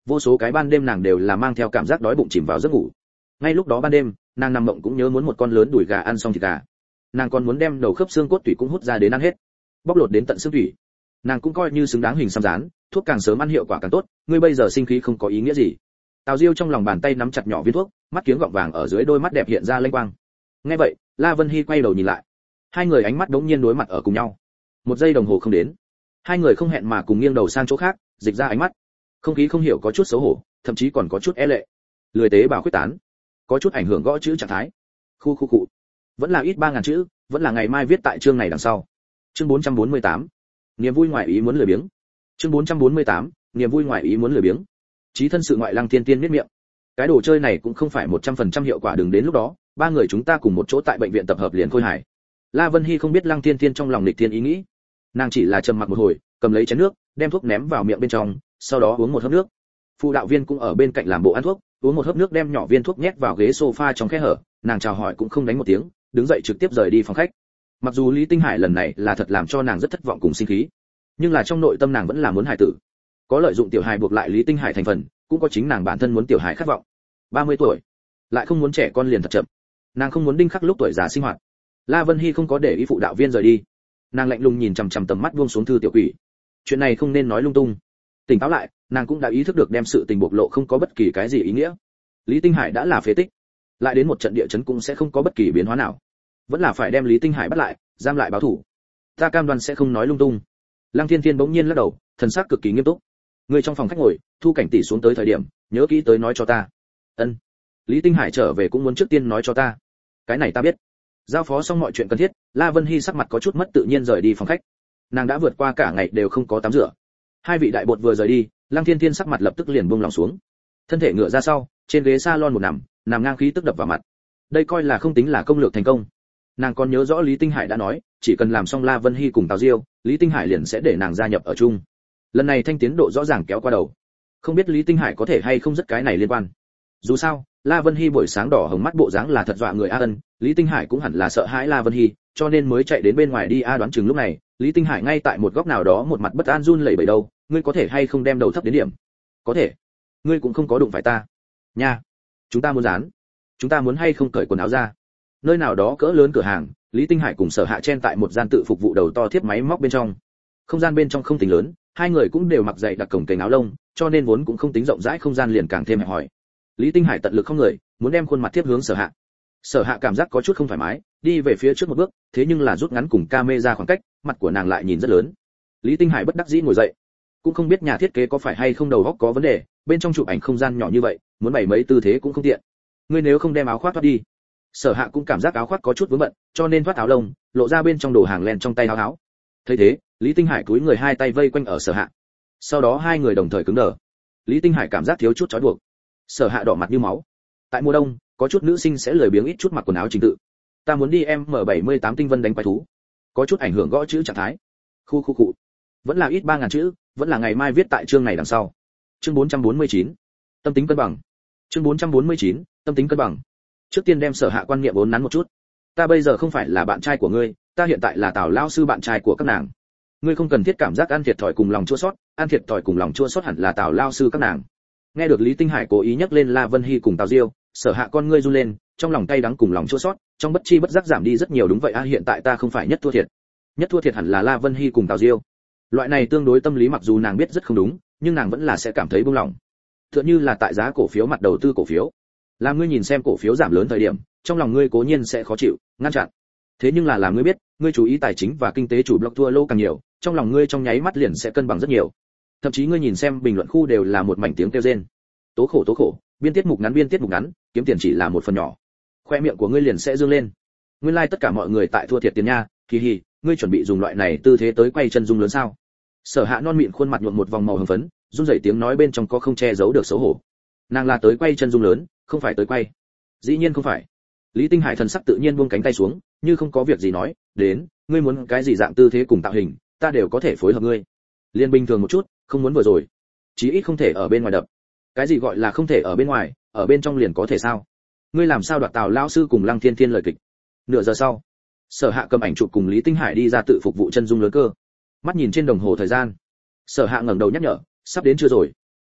vô số cái ban đêm nàng đều là mang theo cảm giác đói bụng chìm vào giấc ngủ. Ngay lúc đó ban đêm, nàng nằm mộng cũng nhớ muốn một con lớn đùi gà ăn xong thịt gà. Nàng còn muốn đem đầu khớp xương cốt tủy cũng hút ra đến ăn hết, bóc lột đến tận xương tủy. Nàng cũng coi như xứng đáng hình xăm rán, thuốc càng sớm ăn hiệu quả càng tốt, ngươi bây giờ sinh khí không có ý nghĩa gì. Tào Diêu trong lòng bàn tay nắm chặt nhỏ viên thuốc, mắt kiếng gọng vàng ở dưới đôi mắt đẹp hiện ra lênh quang. Nghe vậy, La Vân Hi quay đầu nhìn lại. Hai người ánh mắt đống nhiên đối mặt ở cùng nhau. Một giây đồng hồ không đến, hai người không hẹn mà cùng nghiêng đầu sang chỗ khác, dịch ra ánh mắt. Không khí không hiểu có chút xấu hổ, thậm chí còn có chút e lệ. Lười tế bào khuyết tán, có chút ảnh hưởng gõ chữ trạng thái. Khu khu cụ. Vẫn là ít ba ngàn chữ, vẫn là ngày mai viết tại chương này đằng sau. Chương bốn trăm bốn mươi tám. Niềm vui ngoài ý muốn lười biếng. Chương bốn trăm bốn mươi tám. Niềm vui ngoài ý muốn lười biếng. Chí thân sự ngoại Lăng Thiên Tiên miết miệng. Cái đồ chơi này cũng không phải một trăm phần trăm hiệu quả, đừng đến lúc đó, ba người chúng ta cùng một chỗ tại bệnh viện tập hợp liền khôi hài. La Vân Hi không biết Lăng Thiên Tiên trong lòng nghịch thiên ý nghĩ, nàng chỉ là trầm mặc một hồi, cầm lấy chén nước, đem thuốc ném vào miệng bên trong, sau đó uống một hớp nước. Phụ đạo viên cũng ở bên cạnh làm bộ ăn thuốc, uống một hớp nước đem nhỏ viên thuốc nhét vào ghế sofa trong khe hở, nàng chào hỏi cũng không đánh một tiếng, đứng dậy trực tiếp rời đi phòng khách. Mặc dù Lý Tinh Hải lần này là thật làm cho nàng rất thất vọng cùng sinh khí, nhưng là trong nội tâm nàng vẫn là muốn hài tử. Có lợi dụng tiểu hài buộc lại Lý Tinh Hải thành phần, cũng có chính nàng bản thân muốn tiểu hài khát vọng. ba mươi tuổi, lại không muốn trẻ con liền thật chậm. Nàng không muốn đinh khắc lúc tuổi già sinh hoạt. La Vân Hi không có để ý phụ đạo viên rời đi, nàng lạnh lùng nhìn chằm chằm tầm mắt buông xuống thư tiểu quỷ. Chuyện này không nên nói lung tung. Tỉnh táo lại, nàng cũng đã ý thức được đem sự tình bộc lộ không có bất kỳ cái gì ý nghĩa. Lý Tinh Hải đã là phế tích, lại đến một trận địa chấn cũng sẽ không có bất kỳ biến hóa nào. Vẫn là phải đem Lý Tinh Hải bắt lại, giam lại báo thủ. Ta cam đoan sẽ không nói lung tung. Lăng Thiên Thiên bỗng nhiên lắc đầu, thần sắc cực kỳ nghiêm túc. Người trong phòng khách ngồi, Thu Cảnh tỷ xuống tới thời điểm, nhớ kỹ tới nói cho ta. Ân. Lý Tinh Hải trở về cũng muốn trước tiên nói cho ta. Cái này ta biết. Giao phó xong mọi chuyện cần thiết, La Vân Hi sắc mặt có chút mất tự nhiên rời đi phòng khách. Nàng đã vượt qua cả ngày đều không có tắm rửa. Hai vị đại bột vừa rời đi, Lăng Thiên Thiên sắc mặt lập tức liền buông lòng xuống. Thân thể ngửa ra sau, trên ghế salon một nằm, nằm ngang khí tức đập vào mặt. Đây coi là không tính là công lược thành công. Nàng còn nhớ rõ Lý Tinh Hải đã nói, chỉ cần làm xong La Vân Hi cùng Tào Diêu, Lý Tinh Hải liền sẽ để nàng gia nhập ở chung. Lần này thanh tiến độ rõ ràng kéo qua đầu. Không biết Lý Tinh Hải có thể hay không rất cái này liên quan. Dù sao, La Vân Hi buổi sáng đỏ hồng mắt bộ dáng là thật dọa người a ân, Lý Tinh Hải cũng hẳn là sợ hãi La Vân Hi, cho nên mới chạy đến bên ngoài đi a đoán chừng lúc này, Lý Tinh Hải ngay tại một góc nào đó một mặt bất an run lẩy bẩy đâu, ngươi có thể hay không đem đầu thấp đến điểm? Có thể. Ngươi cũng không có đụng phải ta. Nha. Chúng ta muốn dán. Chúng ta muốn hay không cởi quần áo ra. Nơi nào đó cỡ lớn cửa hàng, Lý Tinh Hải cùng Sở Hạ chen tại một gian tự phục vụ đầu to thiếp máy móc bên trong. Không gian bên trong không tính lớn, hai người cũng đều mặc dày đặc cổng kềnh áo lông, cho nên vốn cũng không tính rộng rãi, không gian liền càng thêm hẹp hòi. Lý Tinh Hải tận lực không người, muốn đem khuôn mặt tiếp hướng Sở Hạ. Sở Hạ cảm giác có chút không thoải mái, đi về phía trước một bước, thế nhưng là rút ngắn cùng camera khoảng cách, mặt của nàng lại nhìn rất lớn. Lý Tinh Hải bất đắc dĩ ngồi dậy, cũng không biết nhà thiết kế có phải hay không đầu óc có vấn đề, bên trong chụp ảnh không gian nhỏ như vậy, muốn bày mấy tư thế cũng không tiện. Ngươi nếu không đem áo khoác thoát đi. Sở Hạ cũng cảm giác áo khoác có chút vướng bận, cho nên thoát áo lông, lộ ra bên trong đồ hàng len trong tay áo áo. Thấy thế, Lý Tinh Hải cúi người hai tay vây quanh ở Sở Hạ. Sau đó hai người đồng thời cứng đờ. Lý Tinh Hải cảm giác thiếu chút chói buộc. Sở Hạ đỏ mặt như máu. Tại mùa đông, có chút nữ sinh sẽ lười biếng ít chút mặc quần áo trình tự. Ta muốn đi em M bảy mươi tám tinh vân đánh quái thú. Có chút ảnh hưởng gõ chữ trạng thái. Khu khu cụ. Vẫn là ít ba ngàn chữ, vẫn là ngày mai viết tại chương này đằng sau. Chương bốn trăm bốn mươi chín. Tâm tính cân bằng. Chương bốn trăm bốn mươi chín. Tâm tính cân bằng. Trước tiên đem Sở Hạ quan niệm vốn nắn một chút. Ta bây giờ không phải là bạn trai của ngươi, ta hiện tại là Tào lão sư bạn trai của các nàng. Ngươi không cần thiết cảm giác ăn thiệt thòi cùng lòng chua xót, ăn thiệt thòi cùng lòng chua xót hẳn là Tào lão sư các nàng. Nghe được Lý Tinh Hải cố ý nhắc lên La Vân Hi cùng Tào Diêu, Sở Hạ con ngươi run lên, trong lòng cay đắng cùng lòng chua xót, trong bất chi bất giác giảm đi rất nhiều. Đúng vậy a, hiện tại ta không phải nhất thua thiệt. Nhất thua thiệt hẳn là La Vân Hi cùng Tào Diêu. Loại này tương đối tâm lý mặc dù nàng biết rất không đúng, nhưng nàng vẫn là sẽ cảm thấy buông lòng. Tựa như là tại giá cổ phiếu mặt đầu tư cổ phiếu. Làm ngươi nhìn xem cổ phiếu giảm lớn thời điểm, trong lòng ngươi cố nhiên sẽ khó chịu, ngăn chặn. Thế nhưng là làm ngươi biết, ngươi chú ý tài chính và kinh tế chủ blog thua lô càng nhiều, trong lòng ngươi trong nháy mắt liền sẽ cân bằng rất nhiều. Thậm chí ngươi nhìn xem bình luận khu đều là một mảnh tiếng kêu rên. Tố khổ tố khổ, biên tiết mục ngắn biên tiết mục ngắn, kiếm tiền chỉ là một phần nhỏ. Khoe miệng của ngươi liền sẽ dương lên. Nguyên lai like tất cả mọi người tại thua thiệt tiền nha, kỳ hì, ngươi chuẩn bị dùng loại này tư thế tới quay chân dung lớn sao? Sở Hạ non mịn khuôn mặt nhuộm một vòng màu hồng phấn, run rẩy tiếng nói bên trong có không che giấu được xấu hổ. Nàng là tới quay chân dung lớn, không phải tới quay. Dĩ nhiên không phải. Lý Tinh Hải thần sắc tự nhiên buông cánh tay xuống, như không có việc gì nói, đến, ngươi muốn cái gì dạng tư thế cùng tạo hình, ta đều có thể phối hợp ngươi. Liên bình thường một chút, không muốn vừa rồi. Chí ít không thể ở bên ngoài đập. Cái gì gọi là không thể ở bên ngoài, ở bên trong liền có thể sao? Ngươi làm sao đoạt Tào lão sư cùng Lăng Thiên Thiên lời kịch? Nửa giờ sau, Sở Hạ cầm ảnh chụp cùng Lý Tinh Hải đi ra tự phục vụ chân dung lớn cơ. Mắt nhìn trên đồng hồ thời gian, Sở Hạ ngẩng đầu nhắc nhở, sắp đến chưa rồi?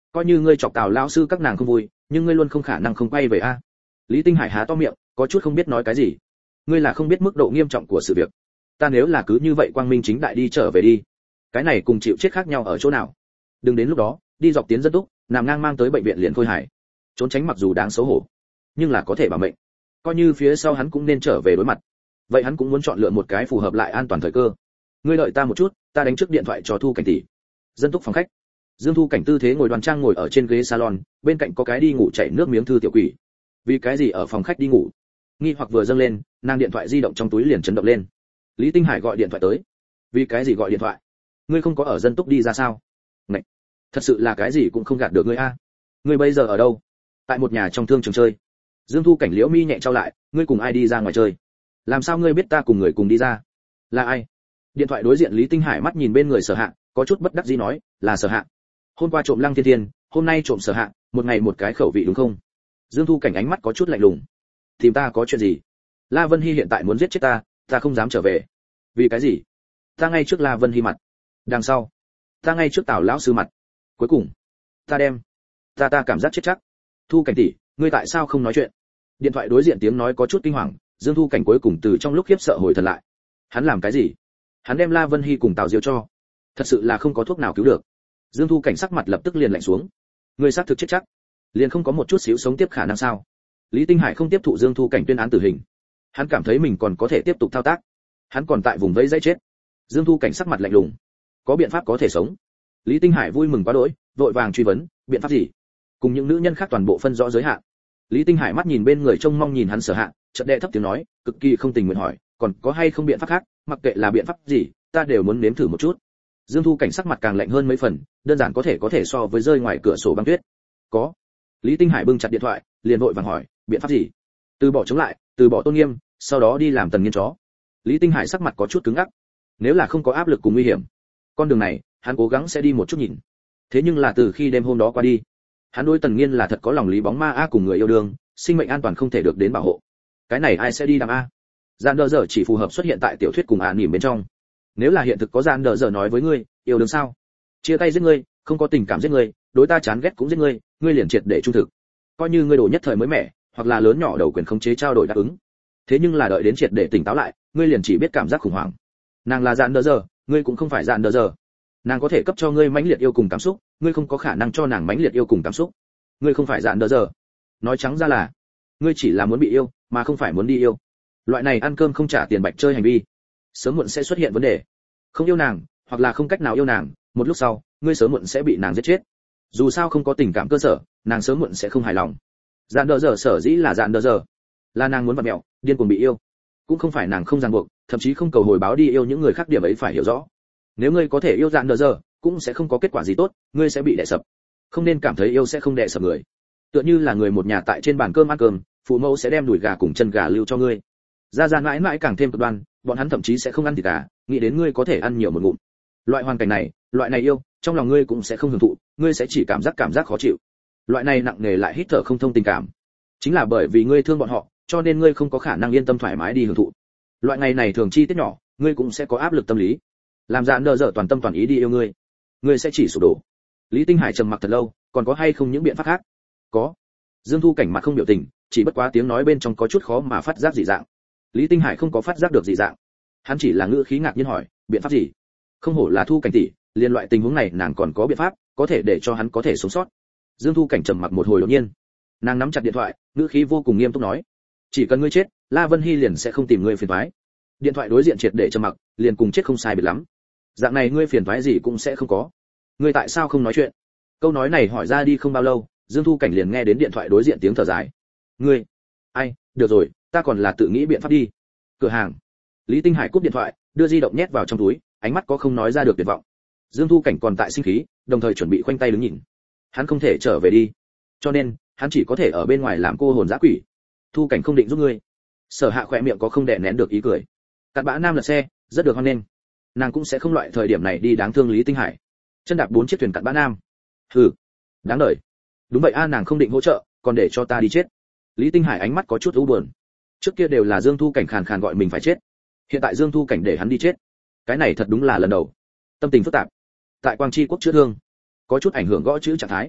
coi như ngươi chọc Tào lão sư các nàng không vui, nhưng ngươi luôn không khả năng không quay về a. Lý Tinh Hải há to miệng, có chút không biết nói cái gì. Ngươi là không biết mức độ nghiêm trọng của sự việc. Ta nếu là cứ như vậy quang minh chính đại đi trở về đi, cái này cùng chịu chết khác nhau ở chỗ nào? Đừng đến lúc đó, đi dọc tiến dân túc, nằm ngang mang tới bệnh viện liền khôi hài. Trốn tránh mặc dù đáng xấu hổ, nhưng là có thể bảo mệnh. Coi như phía sau hắn cũng nên trở về đối mặt. Vậy hắn cũng muốn chọn lựa một cái phù hợp lại an toàn thời cơ. Ngươi đợi ta một chút, ta đánh trước điện thoại cho Thu Cảnh tỷ. Dân túc phòng khách. Dương Thu Cảnh tư thế ngồi đoan trang ngồi ở trên ghế salon, bên cạnh có cái đi ngủ chảy nước miếng thư tiểu quỷ. Vì cái gì ở phòng khách đi ngủ? Nghi hoặc vừa dâng lên, nàng điện thoại di động trong túi liền chấn động lên. Lý Tinh Hải gọi điện thoại tới. Vì cái gì gọi điện thoại? Ngươi không có ở dân túc đi ra sao? Này, thật sự là cái gì cũng không gạt được ngươi a. Ngươi bây giờ ở đâu? Tại một nhà trong thương trường chơi. Dương Thu Cảnh liễu mi nhẹ trao lại, ngươi cùng ai đi ra ngoài chơi? Làm sao ngươi biết ta cùng người cùng đi ra? Là ai? Điện thoại đối diện Lý Tinh Hải mắt nhìn bên người Sở Hạ, có chút bất đắc dĩ nói, là Sở Hạ. Hôm qua trộm Lăng Thiên Thiên, hôm nay trộm Sở Hạ, một ngày một cái khẩu vị đúng không? Dương Thu Cảnh ánh mắt có chút lạnh lùng. Tìm ta có chuyện gì? La Vân Hi hiện tại muốn giết chết ta, ta không dám trở về. Vì cái gì? Ta ngay trước La Vân Hi mặt. Đằng sau, ta ngay trước Tào lão sư mặt. Cuối cùng, ta đem, ta ta cảm giác chết chắc. Thu Cảnh tỷ, ngươi tại sao không nói chuyện? Điện thoại đối diện tiếng nói có chút kinh hoàng, Dương Thu Cảnh cuối cùng từ trong lúc khiếp sợ hồi thần lại. Hắn làm cái gì? Hắn đem La Vân Hi cùng Tào Diêu cho. Thật sự là không có thuốc nào cứu được. Dương Thu Cảnh sắc mặt lập tức liền lạnh xuống. Ngươi xác thực chết chắc, liền không có một chút xíu sống tiếp khả năng sao? Lý Tinh Hải không tiếp thụ Dương Thu Cảnh tuyên án tử hình. Hắn cảm thấy mình còn có thể tiếp tục thao tác. Hắn còn tại vùng vẫy dãy chết. Dương Thu Cảnh sắc mặt lạnh lùng. Có biện pháp có thể sống. Lý Tinh Hải vui mừng quá đỗi, vội vàng truy vấn, biện pháp gì? Cùng những nữ nhân khác toàn bộ phân rõ giới hạn. Lý Tinh Hải mắt nhìn bên người trông mong nhìn hắn Sở Hạ, chợt đệ thấp tiếng nói, cực kỳ không tình nguyện hỏi, còn có hay không biện pháp khác, mặc kệ là biện pháp gì, ta đều muốn nếm thử một chút. Dương Thu Cảnh sắc mặt càng lạnh hơn mấy phần, đơn giản có thể có thể so với rơi ngoài cửa sổ băng tuyết. Có. Lý Tinh Hải bưng chặt điện thoại, liền vội vàng hỏi, biện pháp gì? Từ bỏ chống lại, từ bỏ tôn nghiêm, sau đó đi làm tần nghiên chó. Lý Tinh Hải sắc mặt có chút cứng ngắc. Nếu là không có áp lực cùng nguy hiểm, con đường này, hắn cố gắng sẽ đi một chút nhìn. Thế nhưng là từ khi đêm hôm đó qua đi, hắn đối tần nghiên là thật có lòng lý bóng ma a cùng người yêu đương, sinh mệnh an toàn không thể được đến bảo hộ. Cái này ai sẽ đi làm a? Gian đờ giờ chỉ phù hợp xuất hiện tại tiểu thuyết cùng ạ nỉm bên trong. Nếu là hiện thực có gian đờ giờ nói với ngươi, yêu đương sao? Chia tay giết ngươi, không có tình cảm giết ngươi, đối ta chán ghét cũng giết ngươi, ngươi liền triệt để trung thực. Coi như ngươi đồ nhất thời mới mẻ, hoặc là lớn nhỏ đầu quyền khống chế trao đổi đáp ứng. Thế nhưng là đợi đến triệt để tỉnh táo lại, ngươi liền chỉ biết cảm giác khủng hoảng. Nàng là dạn đờ giờ, ngươi cũng không phải dạn đờ giờ. Nàng có thể cấp cho ngươi mãnh liệt yêu cùng cảm xúc, ngươi không có khả năng cho nàng mãnh liệt yêu cùng cảm xúc. Ngươi không phải dạn đờ giờ. Nói trắng ra là, ngươi chỉ là muốn bị yêu, mà không phải muốn đi yêu. Loại này ăn cơm không trả tiền bạch chơi hành vi, sớm muộn sẽ xuất hiện vấn đề. Không yêu nàng, hoặc là không cách nào yêu nàng, một lúc sau, ngươi sớm muộn sẽ bị nàng giết chết. Dù sao không có tình cảm cơ sở, nàng sớm muộn sẽ không hài lòng. Dạn đờ giờ sở dĩ là dạn đờ giờ, là nàng muốn vặn mẹo, điên cuồng bị yêu, cũng không phải nàng không ràng buộc, thậm chí không cầu hồi báo đi yêu những người khác, điểm ấy phải hiểu rõ. Nếu ngươi có thể yêu dạn đờ giờ, cũng sẽ không có kết quả gì tốt, ngươi sẽ bị đè sập. Không nên cảm thấy yêu sẽ không đè sập người. Tựa như là người một nhà tại trên bàn cơm ăn cơm, phụ mẫu sẽ đem đùi gà cùng chân gà lưu cho ngươi. Gia Gia mãi mãi càng thêm cực đoan, bọn hắn thậm chí sẽ không ăn thịt gà, nghĩ đến ngươi có thể ăn nhiều một ngụm. Loại hoàn cảnh này, loại này yêu, trong lòng ngươi cũng sẽ không hưởng thụ, ngươi sẽ chỉ cảm giác cảm giác khó chịu. Loại này nặng nề lại hít thở không thông tình cảm. Chính là bởi vì ngươi thương bọn họ, cho nên ngươi không có khả năng yên tâm thoải mái đi hưởng thụ. Loại ngày này thường chi tiết nhỏ, ngươi cũng sẽ có áp lực tâm lý. Làm dạn đờ dở toàn tâm toàn ý đi yêu ngươi, ngươi sẽ chỉ sụp đổ. Lý Tinh Hải trầm mặc thật lâu, còn có hay không những biện pháp khác? Có. Dương Thu Cảnh mặt không biểu tình, chỉ bất quá tiếng nói bên trong có chút khó mà phát giác dị dạng. Lý Tinh Hải không có phát giác được dị dạng, hắn chỉ là ngữ khí ngạc nhiên hỏi, biện pháp gì? Không hổ là Thu Cảnh tỷ, liên loại tình huống này nàng còn có biện pháp, có thể để cho hắn có thể sống sót. Dương Thu Cảnh trầm mặc một hồi đột nhiên, nàng nắm chặt điện thoại, ngữ khí vô cùng nghiêm túc nói, chỉ cần ngươi chết, La Vân Hi liền sẽ không tìm ngươi phiền toái. Điện thoại đối diện triệt để trầm mặc, liền cùng chết không sai biệt lắm. Dạng này ngươi phiền toái gì cũng sẽ không có. Ngươi tại sao không nói chuyện? Câu nói này hỏi ra đi không bao lâu, Dương Thu Cảnh liền nghe đến điện thoại đối diện tiếng thở dài. Ngươi, ai, được rồi, ta còn là tự nghĩ biện pháp đi. Cửa hàng. Lý Tinh Hải cúp điện thoại, đưa di động nhét vào trong túi, ánh mắt có không nói ra được tuyệt vọng. Dương Thu Cảnh còn tại sinh khí, đồng thời chuẩn bị khoanh tay đứng nhìn. Hắn không thể trở về đi, cho nên hắn chỉ có thể ở bên ngoài làm cô hồn dã quỷ. Thu Cảnh không định giúp ngươi. Sở Hạ khỏe miệng có không đè nén được ý cười. Cặn bã nam lật xe, rất được hoan nghênh. Nàng cũng sẽ không loại thời điểm này đi đáng thương Lý Tinh Hải. Chân đạp bốn chiếc thuyền cặn bã nam. Hừ, đáng đời. Đúng vậy a, nàng không định hỗ trợ, còn để cho ta đi chết. Lý Tinh Hải ánh mắt có chút u buồn. Trước kia đều là Dương Thu Cảnh khàn khàn gọi mình phải chết, hiện tại Dương Thu Cảnh để hắn đi chết, cái này thật đúng là lần đầu. Tâm tình phức tạp. Tại Quang Chi quốc chữa thương, có chút ảnh hưởng gõ chữ trạng thái.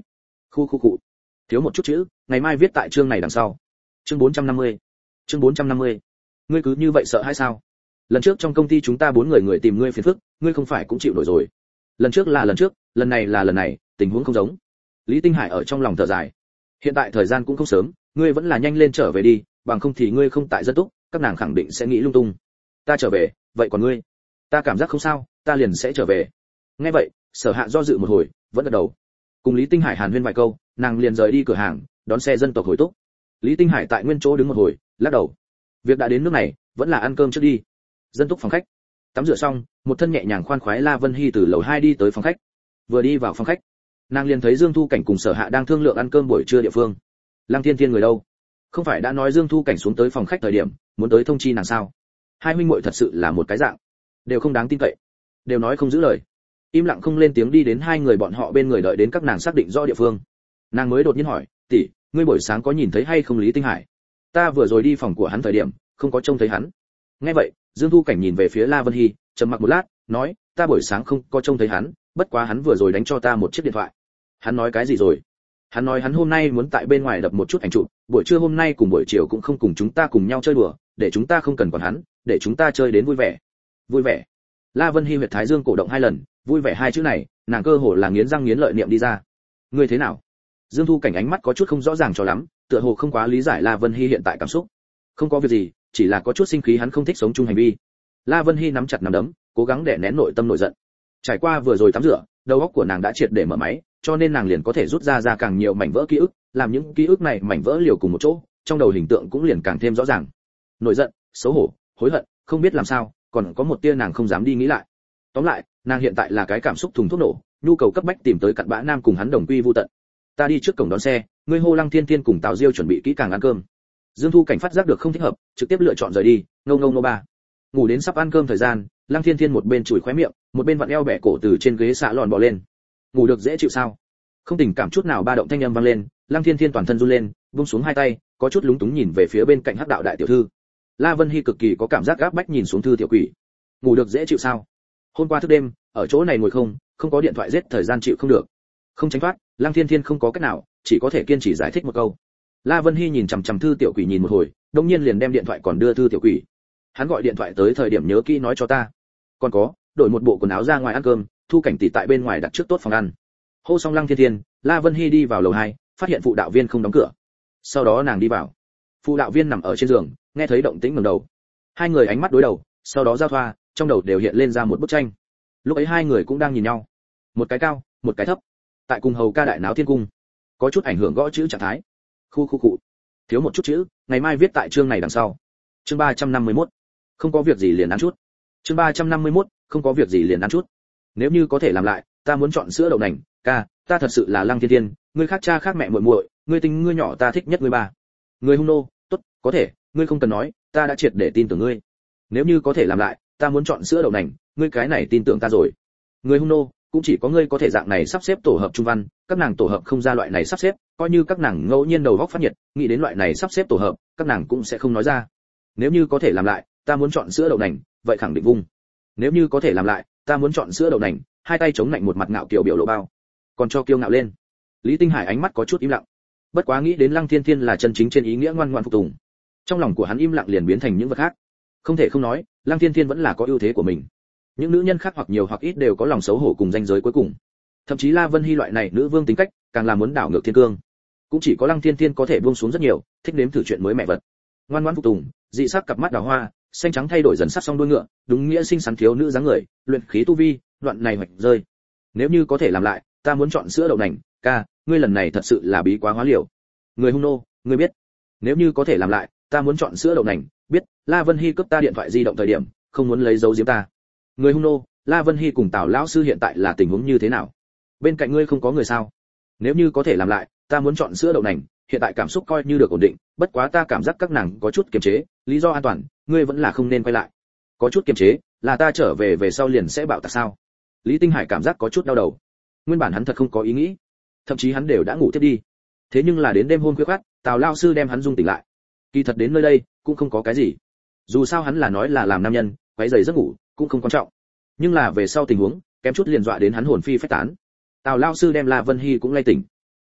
Khu khu cụ. Thiếu một chút chữ, ngày mai viết tại chương này đằng sau. Chương bốn trăm năm mươi. Chương bốn trăm năm mươi. Ngươi cứ như vậy sợ hay sao? Lần trước trong công ty chúng ta bốn người người tìm ngươi phiền phức, ngươi không phải cũng chịu nổi rồi. Lần trước là lần trước, lần này là lần này, tình huống không giống. Lý Tinh Hải ở trong lòng thở dài. Hiện tại thời gian cũng không sớm, ngươi vẫn là nhanh lên trở về đi, bằng không thì ngươi không tại dân túc, các nàng khẳng định sẽ nghĩ lung tung. Ta trở về, vậy còn ngươi? Ta cảm giác không sao, ta liền sẽ trở về. Nghe vậy, Sở Hạ do dự một hồi, vẫn gật đầu. Cùng Lý Tinh Hải hàn huyên vài câu, nàng liền rời đi cửa hàng, đón xe dân tộc hồi túc. Lý Tinh Hải tại nguyên chỗ đứng một hồi, lắc đầu. Việc đã đến nước này, vẫn là ăn cơm trước đi. Dân túc phòng khách. Tắm rửa xong, một thân nhẹ nhàng khoan khoái La Vân Hi từ lầu hai đi tới phòng khách. Vừa đi vào phòng khách, nàng liền thấy Dương Thu Cảnh cùng Sở Hạ đang thương lượng ăn cơm buổi trưa địa phương. Lăng Thiên Thiên người đâu? Không phải đã nói Dương Thu Cảnh xuống tới phòng khách thời điểm, muốn tới thông chi nàng sao? Hai huynh muội thật sự là một cái dạng, đều không đáng tin cậy, đều nói không giữ lời. Im lặng không lên tiếng đi đến hai người bọn họ bên người đợi đến các nàng xác định rõ địa phương. Nàng mới đột nhiên hỏi, tỷ, ngươi buổi sáng có nhìn thấy hay không Lý Tinh Hải? Ta vừa rồi đi phòng của hắn thời điểm, không có trông thấy hắn. Nghe vậy, Dương Thu Cảnh nhìn về phía La Vân Hi, trầm mặc một lát, nói, ta buổi sáng không có trông thấy hắn, bất quá hắn vừa rồi đánh cho ta một chiếc điện thoại. Hắn nói cái gì rồi? Hắn nói hắn hôm nay muốn tại bên ngoài đập một chút ảnh chụp, buổi trưa hôm nay cùng buổi chiều cũng không cùng chúng ta cùng nhau chơi đùa, để chúng ta không cần quản hắn, để chúng ta chơi đến vui vẻ. Vui vẻ. La Vân Hi huyệt thái dương cổ động hai lần, vui vẻ hai chữ này, nàng cơ hồ là nghiến răng nghiến lợi niệm đi ra. Ngươi thế nào? Dương Thu Cảnh ánh mắt có chút không rõ ràng cho lắm, tựa hồ không quá lý giải La Vân Hi hiện tại cảm xúc. Không có việc gì, chỉ là có chút sinh khí hắn không thích sống chung hành vi. La Vân Hi nắm chặt nắm đấm, cố gắng để nén nội tâm nổi giận. Trải qua vừa rồi tắm rửa, đầu óc của nàng đã triệt để mở máy, cho nên nàng liền có thể rút ra ra càng nhiều mảnh vỡ ký ức, làm những ký ức này mảnh vỡ liều cùng một chỗ, trong đầu hình tượng cũng liền càng thêm rõ ràng. Nổi giận, xấu hổ, hối hận, không biết làm sao, còn có một tia nàng không dám đi nghĩ lại. Tóm lại, nàng hiện tại là cái cảm xúc thùng thuốc nổ, nhu cầu cấp bách tìm tới cặn bã nam cùng hắn đồng quy vu tận. Ta đi trước cổng đón xe, ngươi hô Lăng Thiên Thiên cùng Tào Diêu chuẩn bị kỹ càng ăn cơm. Dương Thu Cảnh phát giác được không thích hợp, trực tiếp lựa chọn rời đi, ngâu ngâu nô ba. Ngủ đến sắp ăn cơm thời gian, Lăng Thiên Thiên một bên chùi khóe miệng, một bên vặn eo bẻ cổ từ trên ghế xạ lòn bò lên. Ngủ được dễ chịu sao? Không tình cảm chút nào ba động thanh âm vang lên, Lăng Thiên Thiên toàn thân run lên, buông xuống hai tay, có chút lúng túng nhìn về phía bên cạnh Hắc Đạo đại tiểu thư. La Vân Hi cực kỳ có cảm giác gáp bách nhìn xuống thư tiểu quỷ. Ngủ được dễ chịu sao? Hôm qua thức đêm, ở chỗ này ngồi không, không có điện thoại giết thời gian chịu không được. Không tránh thoát, Lăng Thiên Thiên không có cách nào, chỉ có thể kiên trì giải thích một câu. La Vân Hi nhìn chằm chằm thư tiểu quỷ nhìn một hồi, đột nhiên liền đem điện thoại còn đưa thư tiểu quỷ. Hắn gọi điện thoại tới thời điểm nhớ kỹ nói cho ta. Còn có, đổi một bộ quần áo ra ngoài ăn cơm, Thu Cảnh tỷ tại bên ngoài đặt trước tốt phòng ăn. Hô xong Lăng Thiên Thiên, La Vân Hi đi vào lầu hai, phát hiện phụ đạo viên không đóng cửa. Sau đó nàng đi vào. Phụ đạo viên nằm ở trên giường, nghe thấy động tĩnh ngẩng đầu. Hai người ánh mắt đối đầu, sau đó giao thoa, trong đầu đều hiện lên ra một bức tranh. Lúc ấy hai người cũng đang nhìn nhau, một cái cao, một cái thấp. Tại cùng hầu ca đại náo thiên cung, có chút ảnh hưởng gõ chữ trạng thái. Khu khu cụ. Thiếu một chút chữ, ngày mai viết tại chương này đằng sau. Chương ba trăm năm mươi mốt. Không có việc gì liền ăn chút. Chương ba trăm năm mươi mốt, không có việc gì liền ăn chút. Nếu như có thể làm lại, ta muốn chọn sữa đậu nành, ca, ta thật sự là Lăng Thiên Thiên, ngươi khác cha khác mẹ muội muội, ngươi tinh ngươi nhỏ ta thích nhất ngươi ba. Ngươi hung nô, tốt, có thể, ngươi không cần nói, ta đã triệt để tin tưởng ngươi. Nếu như có thể làm lại, ta muốn chọn sữa đậu nành, ngươi cái này tin tưởng ta rồi. Ngươi hung nô, cũng chỉ có ngươi có thể dạng này sắp xếp tổ hợp trung văn, các nàng tổ hợp không ra loại này sắp xếp, coi như các nàng ngẫu nhiên đầu góc phát nhiệt, nghĩ đến loại này sắp xếp tổ hợp, các nàng cũng sẽ không nói ra. Nếu như có thể làm lại, ta muốn chọn sữa đậu nành, vậy khẳng định vung. Nếu như có thể làm lại, ta muốn chọn sữa đậu nành, hai tay chống nạnh một mặt ngạo kiều biểu lộ bao. Còn cho kiêu ngạo lên. Lý Tinh Hải ánh mắt có chút im lặng. Bất quá nghĩ đến Lăng Thiên Thiên là chân chính trên ý nghĩa ngoan ngoãn phục tùng. Trong lòng của hắn im lặng liền biến thành những vật khác. Không thể không nói, Lăng Thiên Thiên vẫn là có ưu thế của mình. Những nữ nhân khác hoặc nhiều hoặc ít đều có lòng xấu hổ cùng danh giới cuối cùng. Thậm chí La Vân Hi loại này nữ vương tính cách, càng là muốn đảo ngược thiên cương. Cũng chỉ có Lăng Thiên Thiên có thể buông xuống rất nhiều, thích nếm thử chuyện mới mẹ vật. Ngoan ngoãn phục tùng, dị sắc cặp mắt đào hoa, xanh trắng thay đổi dần sắc song đuôi ngựa, đúng nghĩa xinh xắn thiếu nữ dáng người, luyện khí tu vi, đoạn này hoạch rơi. Nếu như có thể làm lại, ta muốn chọn sữa đậu nành, ca, ngươi lần này thật sự là bí quá hóa liều. Người hung nô, ngươi biết. Nếu như có thể làm lại, ta muốn chọn sữa đậu nành, biết, La Vân Hi cướp ta điện thoại di động thời điểm, không muốn lấy dấu giếm ta. Người hung nô, La Vân Hi cùng Tào lão sư hiện tại là tình huống như thế nào? Bên cạnh ngươi không có người sao? Nếu như có thể làm lại, ta muốn chọn sữa đậu nành, hiện tại cảm xúc coi như được ổn định, bất quá ta cảm giác các nàng có chút kiềm chế, lý do an toàn, ngươi vẫn là không nên quay lại. Có chút kiềm chế, là ta trở về về sau liền sẽ bảo ta sao? Lý Tinh Hải cảm giác có chút đau đầu. Nguyên bản hắn thật không có ý nghĩ, thậm chí hắn đều đã ngủ tiếp đi. Thế nhưng là đến đêm hôm khuya khoắt, Tào lão sư đem hắn rung tỉnh lại. Kỳ thật đến nơi đây cũng không có cái gì. Dù sao hắn là nói là làm nam nhân, quấy rầy giấc ngủ cũng không quan trọng. Nhưng là về sau tình huống, kém chút liền dọa đến hắn hồn phi phách tán. Tào lão sư đem La Vân Hi cũng lay tỉnh.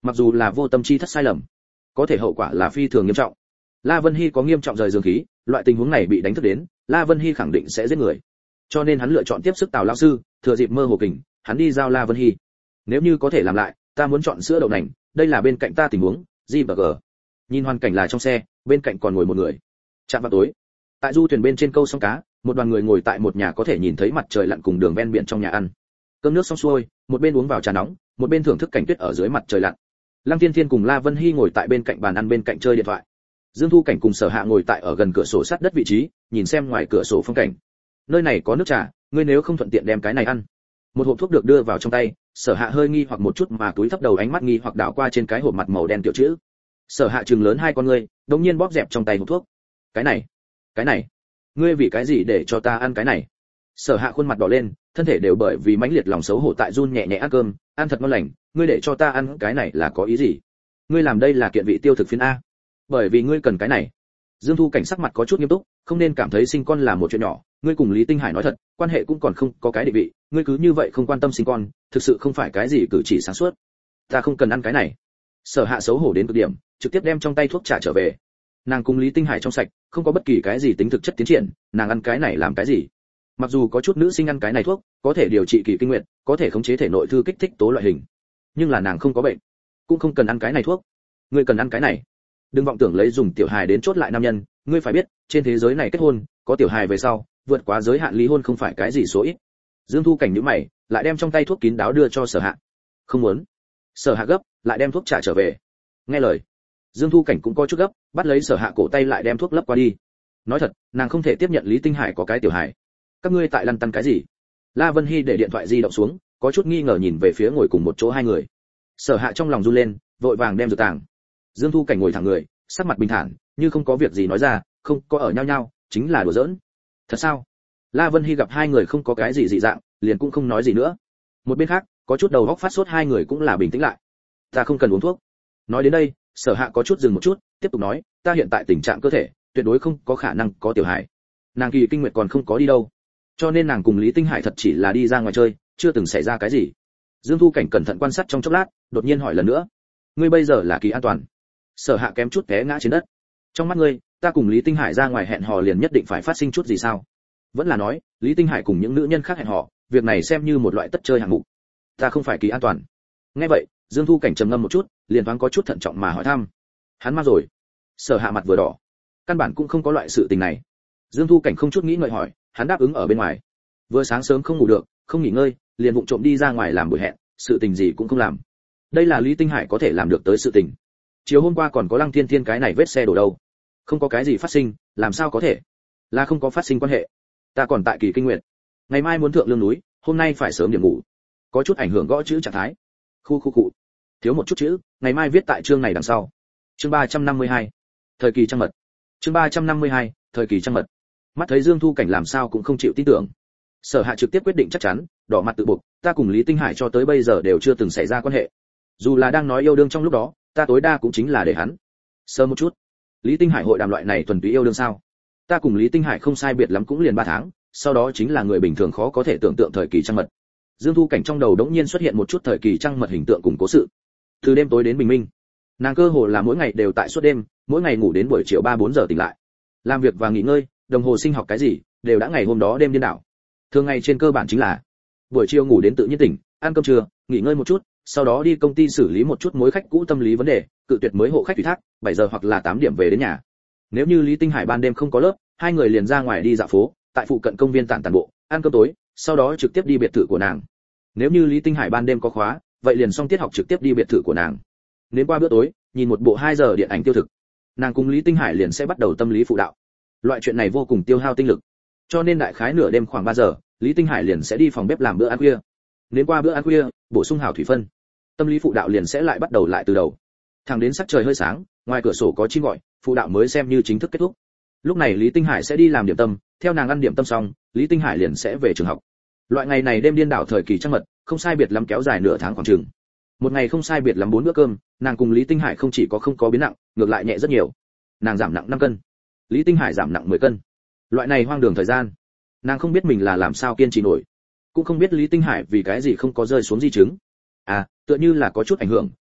mặc dù là vô tâm chi thất sai lầm, có thể hậu quả là phi thường nghiêm trọng. La Vân Hy có nghiêm trọng rời dương khí, loại tình huống này bị đánh thức đến, La Vân Hy khẳng định sẽ giết người. Cho nên hắn lựa chọn tiếp sức Tào lão sư, thừa dịp mơ hồ kình, hắn đi giao La Vân Hy. Nếu như có thể làm lại, ta muốn chọn sữa đậu nành, đây là bên cạnh ta tình huống, G và G. Nhìn hoàn cảnh là trong xe, bên cạnh còn ngồi một người. Chạm vào tối, tại du thuyền bên trên câu sông cá, một đoàn người ngồi tại một nhà có thể nhìn thấy mặt trời lặn cùng đường ven biển trong nhà ăn. Cơm nước xong xuôi, một bên uống vào trà nóng, một bên thưởng thức cảnh tuyết ở dưới mặt trời lặn. Lăng Thiên Thiên cùng La Vân Hy ngồi tại bên cạnh bàn ăn bên cạnh chơi điện thoại. Dương Thu Cảnh cùng Sở Hạ ngồi tại ở gần cửa sổ sát đất vị trí, nhìn xem ngoài cửa sổ phong cảnh. Nơi này có nước trà, ngươi nếu không thuận tiện đem cái này ăn. Một hộp thuốc được đưa vào trong tay, Sở Hạ hơi nghi hoặc một chút mà túi thấp đầu ánh mắt nghi hoặc đảo qua trên cái hộp mặt màu đen tiểu chữ. Sở Hạ trừng lớn hai con ngươi, đột nhiên bóp dẹp trong tay hộp thuốc. Cái này, cái này, ngươi vì cái gì để cho ta ăn cái này? Sở Hạ khuôn mặt đỏ lên, thân thể đều bởi vì mãnh liệt lòng xấu hổ tại run nhẹ nhẹ ăn cơm, ăn thật ngon lành, ngươi để cho ta ăn cái này là có ý gì? Ngươi làm đây là kiện vị tiêu thực phiến a. Bởi vì ngươi cần cái này. Dương Thu Cảnh sắc mặt có chút nghiêm túc, không nên cảm thấy sinh con là một chuyện nhỏ, ngươi cùng Lý Tinh Hải nói thật, quan hệ cũng còn không có cái định vị, ngươi cứ như vậy không quan tâm sinh con, thực sự không phải cái gì cử chỉ sáng suốt. Ta không cần ăn cái này. Sở Hạ xấu hổ đến cực điểm, trực tiếp đem trong tay thuốc trả trở về. Nàng cùng Lý Tinh Hải trong sạch, không có bất kỳ cái gì tính thực chất tiến triển, nàng ăn cái này làm cái gì? Mặc dù có chút nữ sinh ăn cái này thuốc, có thể điều trị kỳ kinh nguyệt, có thể khống chế thể nội thư kích thích tố loại hình, nhưng là nàng không có bệnh, cũng không cần ăn cái này thuốc. Ngươi cần ăn cái này. Đừng vọng tưởng lấy dùng tiểu hài đến chốt lại nam nhân, ngươi phải biết, trên thế giới này kết hôn, có tiểu hài về sau, vượt quá giới hạn ly hôn không phải cái gì số ít. Dương Thu Cảnh nhíu mày, lại đem trong tay thuốc kín đáo đưa cho Sở Hạ. Không muốn. Sở Hạ gấp, lại đem thuốc trả trở về. Nghe lời. Dương Thu Cảnh cũng có chút gấp, bắt lấy Sở Hạ cổ tay lại đem thuốc lấp qua đi. Nói thật, nàng không thể tiếp nhận Lý Tinh Hải có cái tiểu hài. Các ngươi tại lăn tăn cái gì? La Vân Hy để điện thoại di động xuống, có chút nghi ngờ nhìn về phía ngồi cùng một chỗ hai người. Sở Hạ trong lòng run lên, vội vàng đem dược tàng. Dương Thu Cảnh ngồi thẳng người, sắc mặt bình thản, như không có việc gì nói ra, không có ở nhau nhau, chính là đùa giỡn. Thật sao? La Vân Hy gặp hai người không có cái gì dị dạng, liền cũng không nói gì nữa. Một bên khác, có chút đầu óc phát sốt hai người cũng là bình tĩnh lại. Ta không cần uống thuốc. Nói đến đây, Sở Hạ có chút dừng một chút, tiếp tục nói, ta hiện tại tình trạng cơ thể, tuyệt đối không có khả năng có tiểu hài. Nàng kỳ kinh nguyệt còn không có đi đâu, cho nên nàng cùng Lý Tinh Hải thật chỉ là đi ra ngoài chơi, chưa từng xảy ra cái gì. Dương Thu Cảnh cẩn thận quan sát trong chốc lát, đột nhiên hỏi lần nữa, ngươi bây giờ là kỳ an toàn? Sở Hạ kém chút té ngã trên đất. Trong mắt ngươi, ta cùng Lý Tinh Hải ra ngoài hẹn hò liền nhất định phải phát sinh chút gì sao? Vẫn là nói, Lý Tinh Hải cùng những nữ nhân khác hẹn hò, việc này xem như một loại tất chơi hạng mục. Ta không phải kỳ an toàn. Nghe vậy, Dương Thu Cảnh trầm ngâm một chút, liền thoáng có chút thận trọng mà hỏi thăm. Hắn mang rồi. Sở Hạ mặt vừa đỏ. Căn bản cũng không có loại sự tình này. Dương Thu Cảnh không chút nghĩ ngợi hỏi, hắn đáp ứng ở bên ngoài. Vừa sáng sớm không ngủ được, không nghỉ ngơi, liền vụng trộm đi ra ngoài làm buổi hẹn, sự tình gì cũng không làm. Đây là Lý Tinh Hải có thể làm được tới sự tình. Chiều hôm qua còn có Lăng Thiên Thiên cái này vết xe đổ đâu. Không có cái gì phát sinh, làm sao có thể? Là không có phát sinh quan hệ. Ta còn tại kỳ kinh nguyệt. Ngày mai muốn thượng lương núi, hôm nay phải sớm điểm ngủ. Có chút ảnh hưởng gõ chữ trạng thái. Khu khu cụ. Thiếu một chút chữ, ngày mai viết tại chương này đằng sau. Chương ba trăm năm mươi hai. Thời kỳ trăng mật. Chương ba trăm năm mươi hai, thời kỳ trăng mật. Mắt thấy Dương Thu Cảnh làm sao cũng không chịu tin tưởng. Sở Hạ trực tiếp quyết định chắc chắn, đỏ mặt tự buộc, ta cùng Lý Tinh Hải cho tới bây giờ đều chưa từng xảy ra quan hệ. Dù là đang nói yêu đương trong lúc đó, ta tối đa cũng chính là để hắn sơ một chút. Lý Tinh Hải hội đàm loại này thuần túy yêu đương sao? Ta cùng Lý Tinh Hải không sai biệt lắm cũng liền ba tháng, sau đó chính là người bình thường khó có thể tưởng tượng thời kỳ trăng mật. Dương Thu Cảnh trong đầu đống nhiên xuất hiện một chút thời kỳ trăng mật hình tượng cùng cố sự. Từ đêm tối đến bình minh, nàng cơ hồ là mỗi ngày đều tại suốt đêm, mỗi ngày ngủ đến buổi chiều ba bốn giờ tỉnh lại, làm việc và nghỉ ngơi, đồng hồ sinh học cái gì đều đã ngày hôm đó đêm điên đảo. Thường ngày trên cơ bản chính là buổi chiều ngủ đến tự nhiên tỉnh, ăn cơm trưa, nghỉ ngơi một chút, sau đó đi công ty xử lý một chút mối khách cũ tâm lý vấn đề, cự tuyệt mới hộ khách ủy thác, bảy giờ hoặc là tám điểm về đến nhà. Nếu như Lý Tinh Hải ban đêm không có lớp, hai người liền ra ngoài đi dạo phố, tại phụ cận công viên tản tản bộ, ăn cơm tối, sau đó trực tiếp đi biệt thự của nàng. Nếu như Lý Tinh Hải ban đêm có khóa, vậy liền xong tiết học trực tiếp đi biệt thự của nàng. Đến qua bữa tối, nhìn một bộ hai giờ điện ảnh tiêu thực. Nàng cùng Lý Tinh Hải liền sẽ bắt đầu tâm lý phụ đạo. Loại chuyện này vô cùng tiêu hao tinh lực. Cho nên đại khái nửa đêm khoảng ba giờ, Lý Tinh Hải liền sẽ đi phòng bếp làm bữa ăn khuya. Đến qua bữa ăn khuya, bổ sung hảo thủy phân. Tâm lý phụ đạo liền sẽ lại bắt đầu lại từ đầu. Thẳng đến sắc trời hơi sáng, ngoài cửa sổ có chim gọi, phụ đạo mới xem như chính thức kết thúc. Lúc này Lý Tinh Hải sẽ đi làm điểm tâm, theo nàng ăn điểm tâm xong, Lý Tinh Hải liền sẽ về trường học. Loại ngày này đêm điên đảo thời kỳ trăng mật, không sai biệt lắm kéo dài nửa tháng khoảng chừng. Một ngày không sai biệt lắm bốn bữa cơm, nàng cùng Lý Tinh Hải không chỉ có không có biến nặng, ngược lại nhẹ rất nhiều. Nàng giảm nặng năm cân, Lý Tinh Hải giảm nặng mười cân. Loại này hoang đường thời gian, nàng không biết mình là làm sao kiên trì nổi, cũng không biết Lý Tinh Hải vì cái gì không có rơi xuống di chứng. À, tựa như là có chút ảnh hưởng,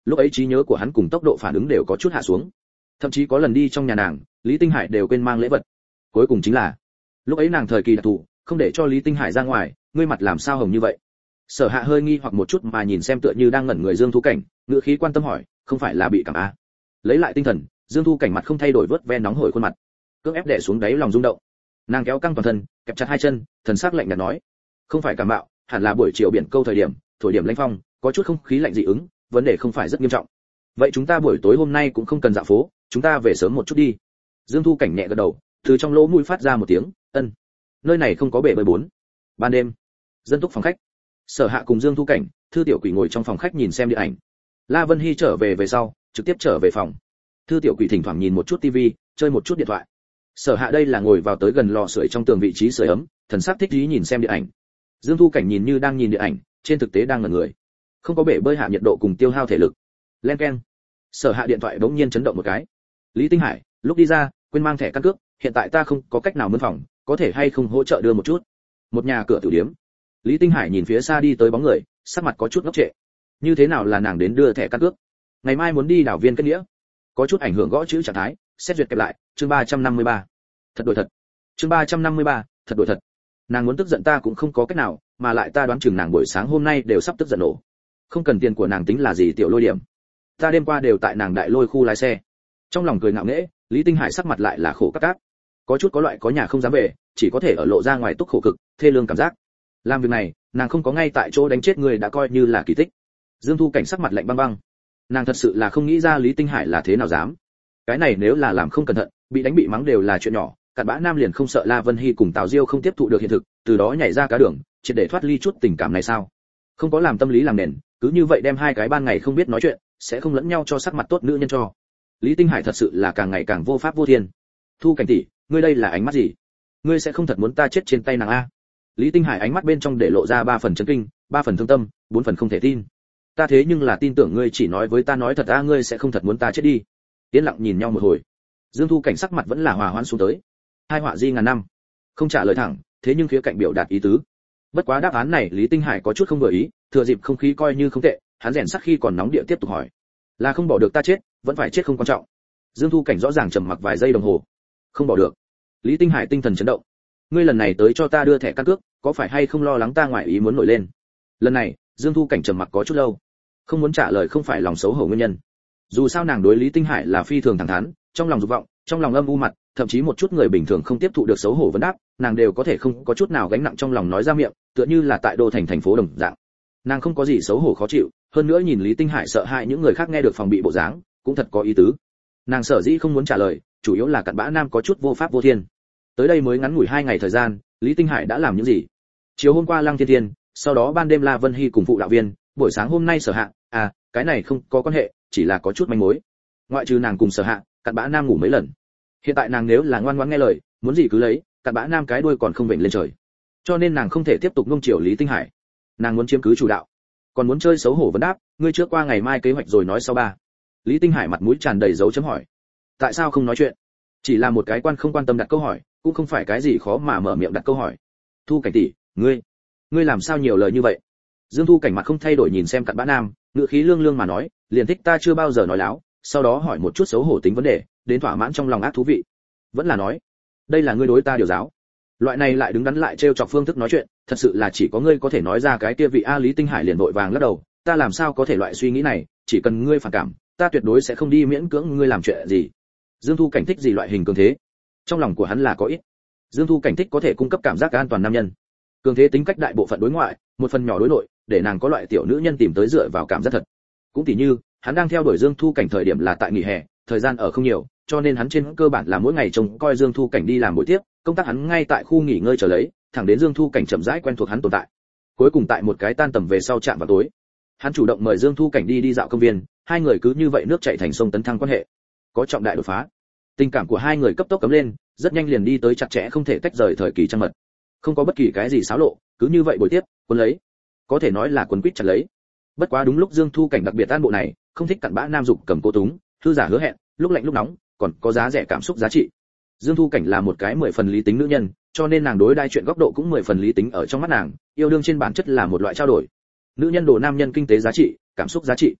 lúc ấy trí nhớ của hắn cùng tốc độ phản ứng đều có chút hạ xuống, thậm chí có lần đi trong nhà nàng, Lý Tinh Hải đều quên mang lễ vật. Cuối cùng chính là lúc ấy nàng thời kỳ đặc thù, không để cho Lý Tinh Hải ra ngoài, ngươi mặt làm sao hồng như vậy? Sở Hạ hơi nghi hoặc một chút mà nhìn xem tựa như đang ngẩn người Dương Thu Cảnh, ngữ khí quan tâm hỏi, không phải là bị cảm à? Lấy lại tinh thần, Dương Thu Cảnh mặt không thay đổi vớt ve nóng hổi khuôn mặt, cưỡng ép đè xuống đáy lòng rung động. Nàng kéo căng toàn thân, kẹp chặt hai chân, thần sắc lạnh nhạt nói, không phải cảm mạo, hẳn là buổi chiều biển câu thời điểm, thổi điểm lãnh phong, có chút không khí lạnh dị ứng, vấn đề không phải rất nghiêm trọng. Vậy chúng ta buổi tối hôm nay cũng không cần dạo phố, chúng ta về sớm một chút đi. Dương Thu Cảnh nhẹ gật đầu, từ trong lỗ mũi phát ra một tiếng, ân. Nơi này không có bể bơi bốn. Ban đêm, dân túc phòng khách. Sở Hạ cùng Dương Thu Cảnh, Thư Tiểu Quỷ ngồi trong phòng khách nhìn xem điện ảnh. La Vân Hy trở về về sau, trực tiếp trở về phòng. Thư Tiểu Quỷ thỉnh thoảng nhìn một chút tivi, chơi một chút điện thoại. Sở Hạ đây là ngồi vào tới gần lò sưởi trong tường vị trí sưởi ấm, thần sắc thích ý nhìn xem điện ảnh. Dương Thu Cảnh nhìn như đang nhìn điện ảnh, trên thực tế đang ngẩn người. Không có bể bơi hạ nhiệt độ cùng tiêu hao thể lực. Len keng. Sở Hạ điện thoại bỗng nhiên chấn động một cái. Lý Tinh Hải, lúc đi ra, quên mang thẻ căn cước, hiện tại ta không có cách nào mướn phòng, có thể hay không hỗ trợ đưa một chút? Một nhà cửa tiểu điếm. Lý Tinh Hải nhìn phía xa đi tới bóng người, sắc mặt có chút ngốc trệ. Như thế nào là nàng đến đưa thẻ căn cước? Ngày mai muốn đi đảo viên kết nghĩa. Có chút ảnh hưởng gõ chữ trạng thái, xét duyệt kẹp lại, chương ba trăm năm mươi ba. Thật đổi thật. Chương ba trăm năm mươi ba, thật đổi thật. Nàng muốn tức giận ta cũng không có cách nào, mà lại ta đoán chừng nàng buổi sáng hôm nay đều sắp tức giận nổ. Không cần tiền của nàng tính là gì tiểu lôi điểm. Ta đêm qua đều tại nàng đại lôi khu lái xe. Trong lòng cười ngạo nghễ, Lý Tinh Hải sắc mặt lại là khổ cắt cát. Có chút có loại có nhà không dám về, chỉ có thể ở lộ ra ngoài túc khổ cực, thê lương cảm giác. Làm việc này, nàng không có ngay tại chỗ đánh chết người đã coi như là kỳ tích. Dương Thu Cảnh sắc mặt lạnh băng băng. Nàng thật sự là không nghĩ ra Lý Tinh Hải là thế nào dám. Cái này nếu là làm không cẩn thận, bị đánh bị mắng đều là chuyện nhỏ, cặn bã nam liền không sợ La Vân Hy cùng Tào Diêu không tiếp thụ được hiện thực, từ đó nhảy ra cá đường, chỉ để thoát ly chút tình cảm này sao? Không có làm tâm lý làm nền, cứ như vậy đem hai cái ban ngày không biết nói chuyện, sẽ không lẫn nhau cho sắc mặt tốt nữ nhân cho. Lý Tinh Hải thật sự là càng ngày càng vô pháp vô thiên. Thu Cảnh tỷ, ngươi đây là ánh mắt gì? Ngươi sẽ không thật muốn ta chết trên tay nàng a? Lý Tinh Hải ánh mắt bên trong để lộ ra ba phần chấn kinh, ba phần thương tâm, bốn phần không thể tin. Ta thế nhưng là tin tưởng ngươi chỉ nói với ta nói thật a, ngươi sẽ không thật muốn ta chết đi. Yên lặng nhìn nhau một hồi, Dương Thu Cảnh sắc mặt vẫn là hòa hoãn xuống tới. Hai họa di ngàn năm, không trả lời thẳng, thế nhưng khía cạnh biểu đạt ý tứ. Bất quá đáp án này Lý Tinh Hải có chút không vừa ý, thừa dịp không khí coi như không tệ, hắn rèn sắc khi còn nóng địa tiếp tục hỏi, là không bỏ được ta chết, vẫn phải chết không quan trọng. Dương Thu Cảnh rõ ràng trầm mặc vài giây đồng hồ. Không bỏ được. Lý Tinh Hải tinh thần chấn động. Ngươi lần này tới cho ta đưa thẻ căn cước, có phải hay không lo lắng ta ngoại ý muốn nổi lên? Lần này, Dương Thu Cảnh trầm mặc có chút lâu, không muốn trả lời không phải lòng xấu hổ nguyên nhân. Dù sao nàng đối Lý Tinh Hải là phi thường thẳng thắn, trong lòng dục vọng, trong lòng âm u mặt, thậm chí một chút người bình thường không tiếp thụ được xấu hổ vấn đáp, nàng đều có thể không có chút nào gánh nặng trong lòng nói ra miệng, tựa như là tại đô thành thành phố đồng dạng. Nàng không có gì xấu hổ khó chịu, hơn nữa nhìn Lý Tinh Hải sợ hãi những người khác nghe được phòng bị bộ dáng, cũng thật có ý tứ. Nàng sở dĩ không muốn trả lời, chủ yếu là cặn bã nam có chút vô pháp vô thiên. Tới đây mới ngắn ngủi hai ngày thời gian, Lý Tinh Hải đã làm những gì? Chiều hôm qua Lăng Thiên Thiên, sau đó ban đêm La Vân Hy cùng phụ đạo viên, buổi sáng hôm nay Sở Hạ, à, cái này không có quan hệ, chỉ là có chút manh mối. Ngoại trừ nàng cùng Sở Hạ, cặn bã nam ngủ mấy lần. Hiện tại nàng nếu là ngoan ngoãn nghe lời, muốn gì cứ lấy, cặn bã nam cái đuôi còn không vểnh lên trời. Cho nên nàng không thể tiếp tục nuông chiều Lý Tinh Hải. Nàng muốn chiếm cứ chủ đạo, còn muốn chơi xấu hổ vấn đáp, ngươi trước qua ngày mai kế hoạch rồi nói sau ba. Lý Tinh Hải mặt mũi tràn đầy dấu chấm hỏi. Tại sao không nói chuyện? Chỉ là một cái quan không quan tâm đặt câu hỏi, cũng không phải cái gì khó mà mở miệng đặt câu hỏi. Thu Cảnh tỷ, ngươi, ngươi làm sao nhiều lời như vậy? Dương Thu Cảnh mặt không thay đổi nhìn xem cặn bã nam, ngữ khí lương lương mà nói, liền thích ta chưa bao giờ nói láo, sau đó hỏi một chút xấu hổ tính vấn đề, đến thỏa mãn trong lòng ác thú vị. Vẫn là nói, đây là ngươi đối ta điều giáo. Loại này lại đứng đắn lại trêu chọc phương thức nói chuyện, thật sự là chỉ có ngươi có thể nói ra cái kia vị a. Lý Tinh Hải liền vội vàng lắc đầu, ta làm sao có thể loại suy nghĩ này, chỉ cần ngươi phản cảm, ta tuyệt đối sẽ không đi miễn cưỡng ngươi làm chuyện gì. Dương Thu Cảnh thích gì loại hình cường thế? Trong lòng của hắn là có ít. Dương Thu Cảnh thích có thể cung cấp cảm giác an toàn nam nhân. Cường thế tính cách đại bộ phận đối ngoại, một phần nhỏ đối nội, để nàng có loại tiểu nữ nhân tìm tới dựa vào cảm giác thật. Cũng tỉ như, hắn đang theo đuổi Dương Thu Cảnh thời điểm là tại nghỉ hè, thời gian ở không nhiều, cho nên hắn trên cơ bản là mỗi ngày trông coi Dương Thu Cảnh đi làm buổi tiếp, công tác hắn ngay tại khu nghỉ ngơi chờ lấy, thẳng đến Dương Thu Cảnh chậm rãi quen thuộc hắn tồn tại. Cuối cùng tại một cái tan tầm về sau chạm vào tối, hắn chủ động mời Dương Thu Cảnh đi đi dạo công viên, hai người cứ như vậy nước chảy thành sông tấn thăng quan hệ. Có trọng đại đột phá. Tình cảm của hai người cấp tốc cấm lên, rất nhanh liền đi tới chặt chẽ không thể tách rời thời kỳ trăng mật. Không có bất kỳ cái gì xáo lộ, cứ như vậy buổi tiếp, cuốn lấy. Có thể nói là cuốn quýt chặt lấy. Bất quá đúng lúc Dương Thu Cảnh đặc biệt an bộ này, không thích cặn bã nam dục cầm cố túng, thư giả hứa hẹn, lúc lạnh lúc nóng, còn có giá rẻ cảm xúc giá trị. Dương Thu Cảnh là một cái mười phần lý tính nữ nhân, cho nên nàng đối đai chuyện góc độ cũng mười phần lý tính ở trong mắt nàng, yêu đương trên bản chất là một loại trao đổi. Nữ nhân đồ nam nhân kinh tế giá trị, cảm xúc giá trị.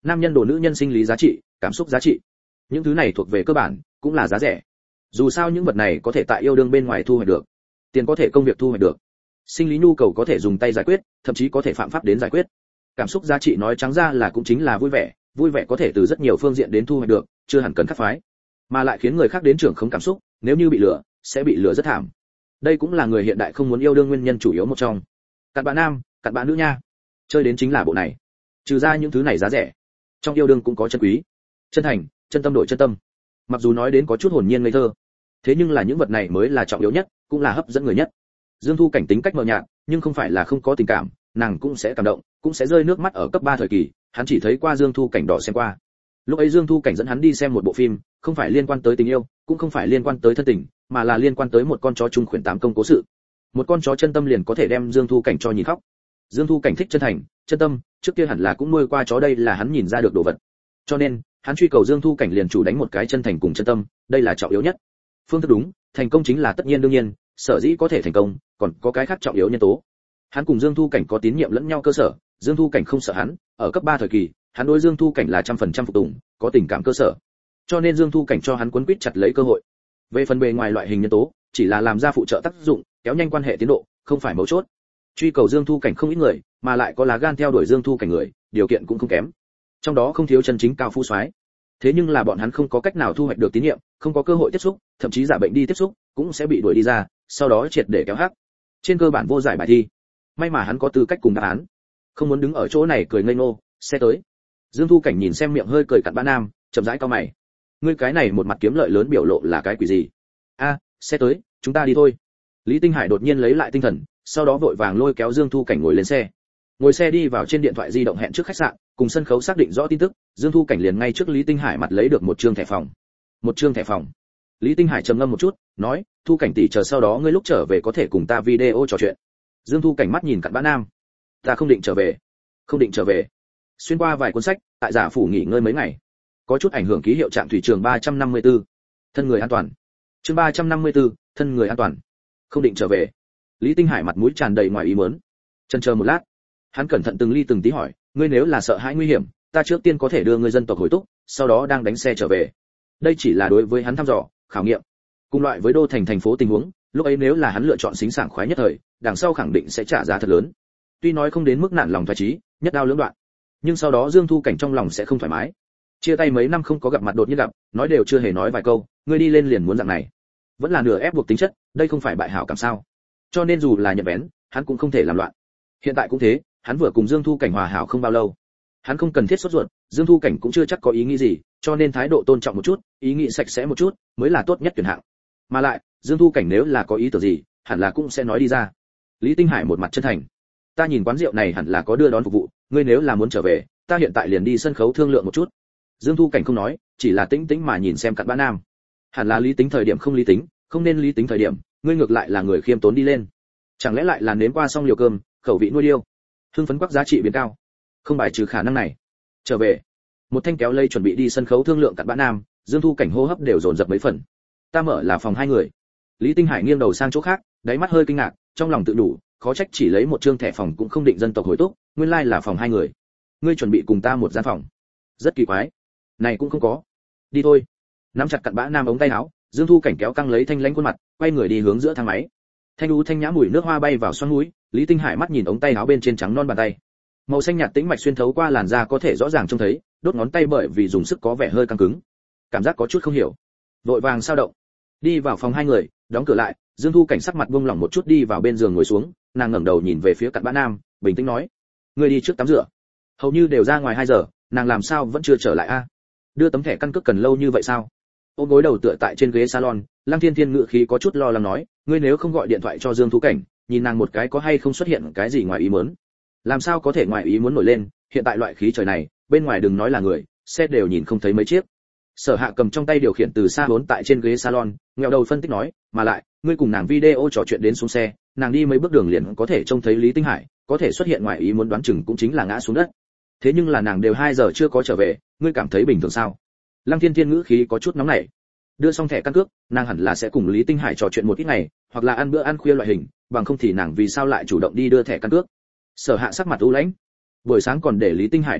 nam nhân đồ nữ nhân sinh lý giá trị, cảm xúc giá trị, những thứ này thuộc về cơ bản, cũng là giá rẻ. Dù sao những vật này có thể tại yêu đương bên ngoài thu hoạch được, tiền có thể công việc thu hoạch được, sinh lý nhu cầu có thể dùng tay giải quyết, thậm chí có thể phạm pháp đến giải quyết. Cảm xúc giá trị nói trắng ra là cũng chính là vui vẻ, vui vẻ có thể từ rất nhiều phương diện đến thu hoạch được, chưa hẳn cần khắc phái, mà lại khiến người khác đến trưởng không cảm xúc, nếu như bị lừa, sẽ bị lừa rất thảm. Đây cũng là người hiện đại không muốn yêu đương nguyên nhân chủ yếu một trong. Cặn bạn nam, cặn bạn nữ nha, chơi đến chính là bộ này. Trừ ra những thứ này giá rẻ, trong yêu đương cũng có chân quý, chân thành, chân tâm đổi chân tâm. Mặc dù nói đến có chút hồn nhiên ngây thơ, thế nhưng là những vật này mới là trọng yếu nhất, cũng là hấp dẫn người nhất. Dương Thu Cảnh tính cách mờ nhạt, nhưng không phải là không có tình cảm, nàng cũng sẽ cảm động, cũng sẽ rơi nước mắt. Ở cấp ba thời kỳ, hắn chỉ thấy qua Dương Thu Cảnh đỏ xem qua. Lúc ấy Dương Thu Cảnh dẫn hắn đi xem một bộ phim, không phải liên quan tới tình yêu, cũng không phải liên quan tới thân tình, mà là liên quan tới một con chó trung khuyển tám công cố sự. Một con chó chân tâm liền có thể đem Dương Thu Cảnh cho nhìn khóc. Dương Thu Cảnh thích chân thành, chân tâm, trước kia hẳn là cũng nuôi qua chó, đây là hắn nhìn ra được đồ vật. Cho nên, hắn truy cầu Dương Thu Cảnh liền chủ đánh một cái chân thành cùng chân tâm, đây là trọng yếu nhất. Phương thức đúng, thành công chính là tất nhiên đương nhiên, sở dĩ có thể thành công, còn có cái khác trọng yếu nhân tố. Hắn cùng Dương Thu Cảnh có tín nhiệm lẫn nhau cơ sở, Dương Thu Cảnh không sợ hắn, ở cấp ba thời kỳ, hắn đối Dương Thu Cảnh là trăm phần trăm phục tùng, có tình cảm cơ sở. Cho nên Dương Thu Cảnh cho hắn quấn quýt chặt lấy cơ hội. Về phần bề ngoài loại hình nhân tố, chỉ là làm ra phụ trợ tác dụng, kéo nhanh quan hệ tiến độ, không phải mấu chốt. Truy cầu Dương Thu Cảnh không ít người, mà lại có lá gan theo đuổi Dương Thu Cảnh người, điều kiện cũng không kém. Trong đó không thiếu chân chính cao phú soái. Thế nhưng là bọn hắn không có cách nào thu hoạch được tín nhiệm, không có cơ hội tiếp xúc, thậm chí giả bệnh đi tiếp xúc, cũng sẽ bị đuổi đi ra, sau đó triệt để kéo hắc. Trên cơ bản vô giải bài thi. May mà hắn có tư cách cùng đáp án, không muốn đứng ở chỗ này cười ngây ngô. Xe tới. Dương Thu Cảnh nhìn xem miệng hơi cười cặn bã nam, chậm rãi cau mày. Ngươi cái này một mặt kiếm lợi lớn biểu lộ là cái quỷ gì? A, xe tới, chúng ta đi thôi. Lý Tinh Hải đột nhiên lấy lại tinh thần, sau đó vội vàng lôi kéo Dương Thu Cảnh ngồi lên xe. Ngồi xe đi vào trên điện thoại di động hẹn trước khách sạn, cùng sân khấu xác định rõ tin tức, Dương Thu Cảnh liền ngay trước Lý Tinh Hải mặt lấy được một trương thẻ phòng. Một trương thẻ phòng. Lý Tinh Hải trầm ngâm một chút, nói, Thu Cảnh tỷ chờ sau đó ngươi lúc trở về có thể cùng ta video trò chuyện. Dương Thu Cảnh mắt nhìn cặn bã nam. Ta không định trở về. Không định trở về. Xuyên qua vài cuốn sách, tại giả phủ nghỉ ngơi mấy ngày. Có chút ảnh hưởng ký hiệu trạm thủy trường ba trăm năm mươi tư. Thân người an toàn. Chương ba trăm năm mươi tư, thân người an toàn. Không định trở về. Lý Tinh Hải mặt mũi tràn đầy ngoài ý muốn. Chần chờ một lát, hắn cẩn thận từng ly từng tí hỏi, ngươi nếu là sợ hãi nguy hiểm, ta trước tiên có thể đưa ngươi dân tộc hồi túc, sau đó đang đánh xe trở về. Đây chỉ là đối với hắn thăm dò, khảo nghiệm. Cùng loại với đô thành thành phố tình huống, lúc ấy nếu là hắn lựa chọn xính sảng khoái nhất thời, đằng sau khẳng định sẽ trả giá thật lớn. Tuy nói không đến mức nản lòng thoái chí, nhất đao lưỡng đoạn, nhưng sau đó Dương Thu Cảnh trong lòng sẽ không thoải mái. Chia tay mấy năm không có gặp mặt đột nhiên gặp, nói đều chưa hề nói vài câu, ngươi đi lên liền muốn dạng này, vẫn là nửa ép buộc tính chất, đây không phải bại hảo cảm sao? Cho nên dù là nhận bén, hắn cũng không thể làm loạn. Hiện tại cũng thế, hắn vừa cùng Dương Thu Cảnh hòa hảo không bao lâu, hắn không cần thiết sốt ruột, Dương Thu Cảnh cũng chưa chắc có ý nghĩ gì, cho nên thái độ tôn trọng một chút, ý nghĩ sạch sẽ một chút, mới là tốt nhất tuyển hạng. Mà lại, Dương Thu Cảnh nếu là có ý tưởng gì, hẳn là cũng sẽ nói đi ra. Lý Tinh Hải một mặt chân thành, ta nhìn quán rượu này hẳn là có đưa đón phục vụ, ngươi nếu là muốn trở về, ta hiện tại liền đi sân khấu thương lượng một chút. Dương Thu Cảnh không nói, chỉ là tĩnh tĩnh mà nhìn xem cặn bã nam. Hẳn là lý tính thời điểm không lý tính, không nên lý tính thời điểm, ngươi ngược lại là người khiêm tốn đi lên. Chẳng lẽ lại là nếm qua xong liều cơm, khẩu vị nuôi điêu, hưng phấn quắc giá trị biến cao, không bài trừ khả năng này. Trở về. Một thanh kéo lây chuẩn bị đi sân khấu thương lượng cặn bã nam, Dương Thu Cảnh hô hấp đều dồn dập mấy phần. Ta mở là phòng hai người. Lý Tinh Hải nghiêng đầu sang chỗ khác, đáy mắt hơi kinh ngạc, trong lòng tự đủ, khó trách chỉ lấy một trương thẻ phòng cũng không định dân tộc hồi túc, nguyên lai là phòng hai người. Ngươi chuẩn bị cùng ta một gian phòng. Rất kỳ quái. Này cũng không có. Đi thôi. Nắm chặt cặn bã nam ống tay áo, Dương Thu Cảnh kéo căng lấy thanh lãnh khuôn mặt, quay người đi hướng giữa thang máy. Thanh u thanh nhã mùi nước hoa bay vào xoắn mũi, Lý Tinh Hải mắt nhìn ống tay áo bên trên trắng non bàn tay. Màu xanh nhạt tĩnh mạch xuyên thấu qua làn da có thể rõ ràng trông thấy, đốt ngón tay bởi vì dùng sức có vẻ hơi căng cứng. Cảm giác có chút không hiểu. Vội vàng sao động. Đi vào phòng hai người, đóng cửa lại, Dương Thu Cảnh sắc mặt buông lỏng một chút đi vào bên giường ngồi xuống, nàng ngẩng đầu nhìn về phía cặn bã nam, bình tĩnh nói: "Ngươi đi trước tắm rửa." Hầu như đều ra ngoài hai giờ, nàng làm sao vẫn chưa trở lại a? Đưa tấm thẻ căn cước cần lâu như vậy sao? Ôm gối đầu tựa tại trên ghế salon, Lăng Thiên Thiên ngự khí có chút lo lắng nói: "Ngươi nếu không gọi điện thoại cho Dương Thu Cảnh, nhìn nàng một cái có hay không xuất hiện cái gì ngoài ý muốn?" Làm sao có thể ngoài ý muốn nổi lên, hiện tại loại khí trời này, bên ngoài đừng nói là người, xe đều nhìn không thấy mấy chiếc. Sở Hạ cầm trong tay điều khiển từ xa vốn tại trên ghế salon, nghèo đầu phân tích nói, mà lại, ngươi cùng nàng video trò chuyện đến xuống xe, nàng đi mấy bước đường liền có thể trông thấy Lý Tinh Hải, có thể xuất hiện ngoài ý muốn đoán chừng cũng chính là ngã xuống đất. Thế nhưng là nàng đều hai giờ chưa có trở về, ngươi cảm thấy bình thường sao? Lăng Thiên Thiên ngữ khí có chút nóng nảy. Đưa xong thẻ căn cước, nàng hẳn là sẽ cùng Lý Tinh Hải trò chuyện một ít ngày, hoặc là ăn bữa ăn khuya loại hình, bằng không thì nàng vì sao lại chủ động đi đưa thẻ căn cước? Sở Hạ sắc mặt u lãnh. Buổi sáng còn để Lý Tinh Hải đi chết,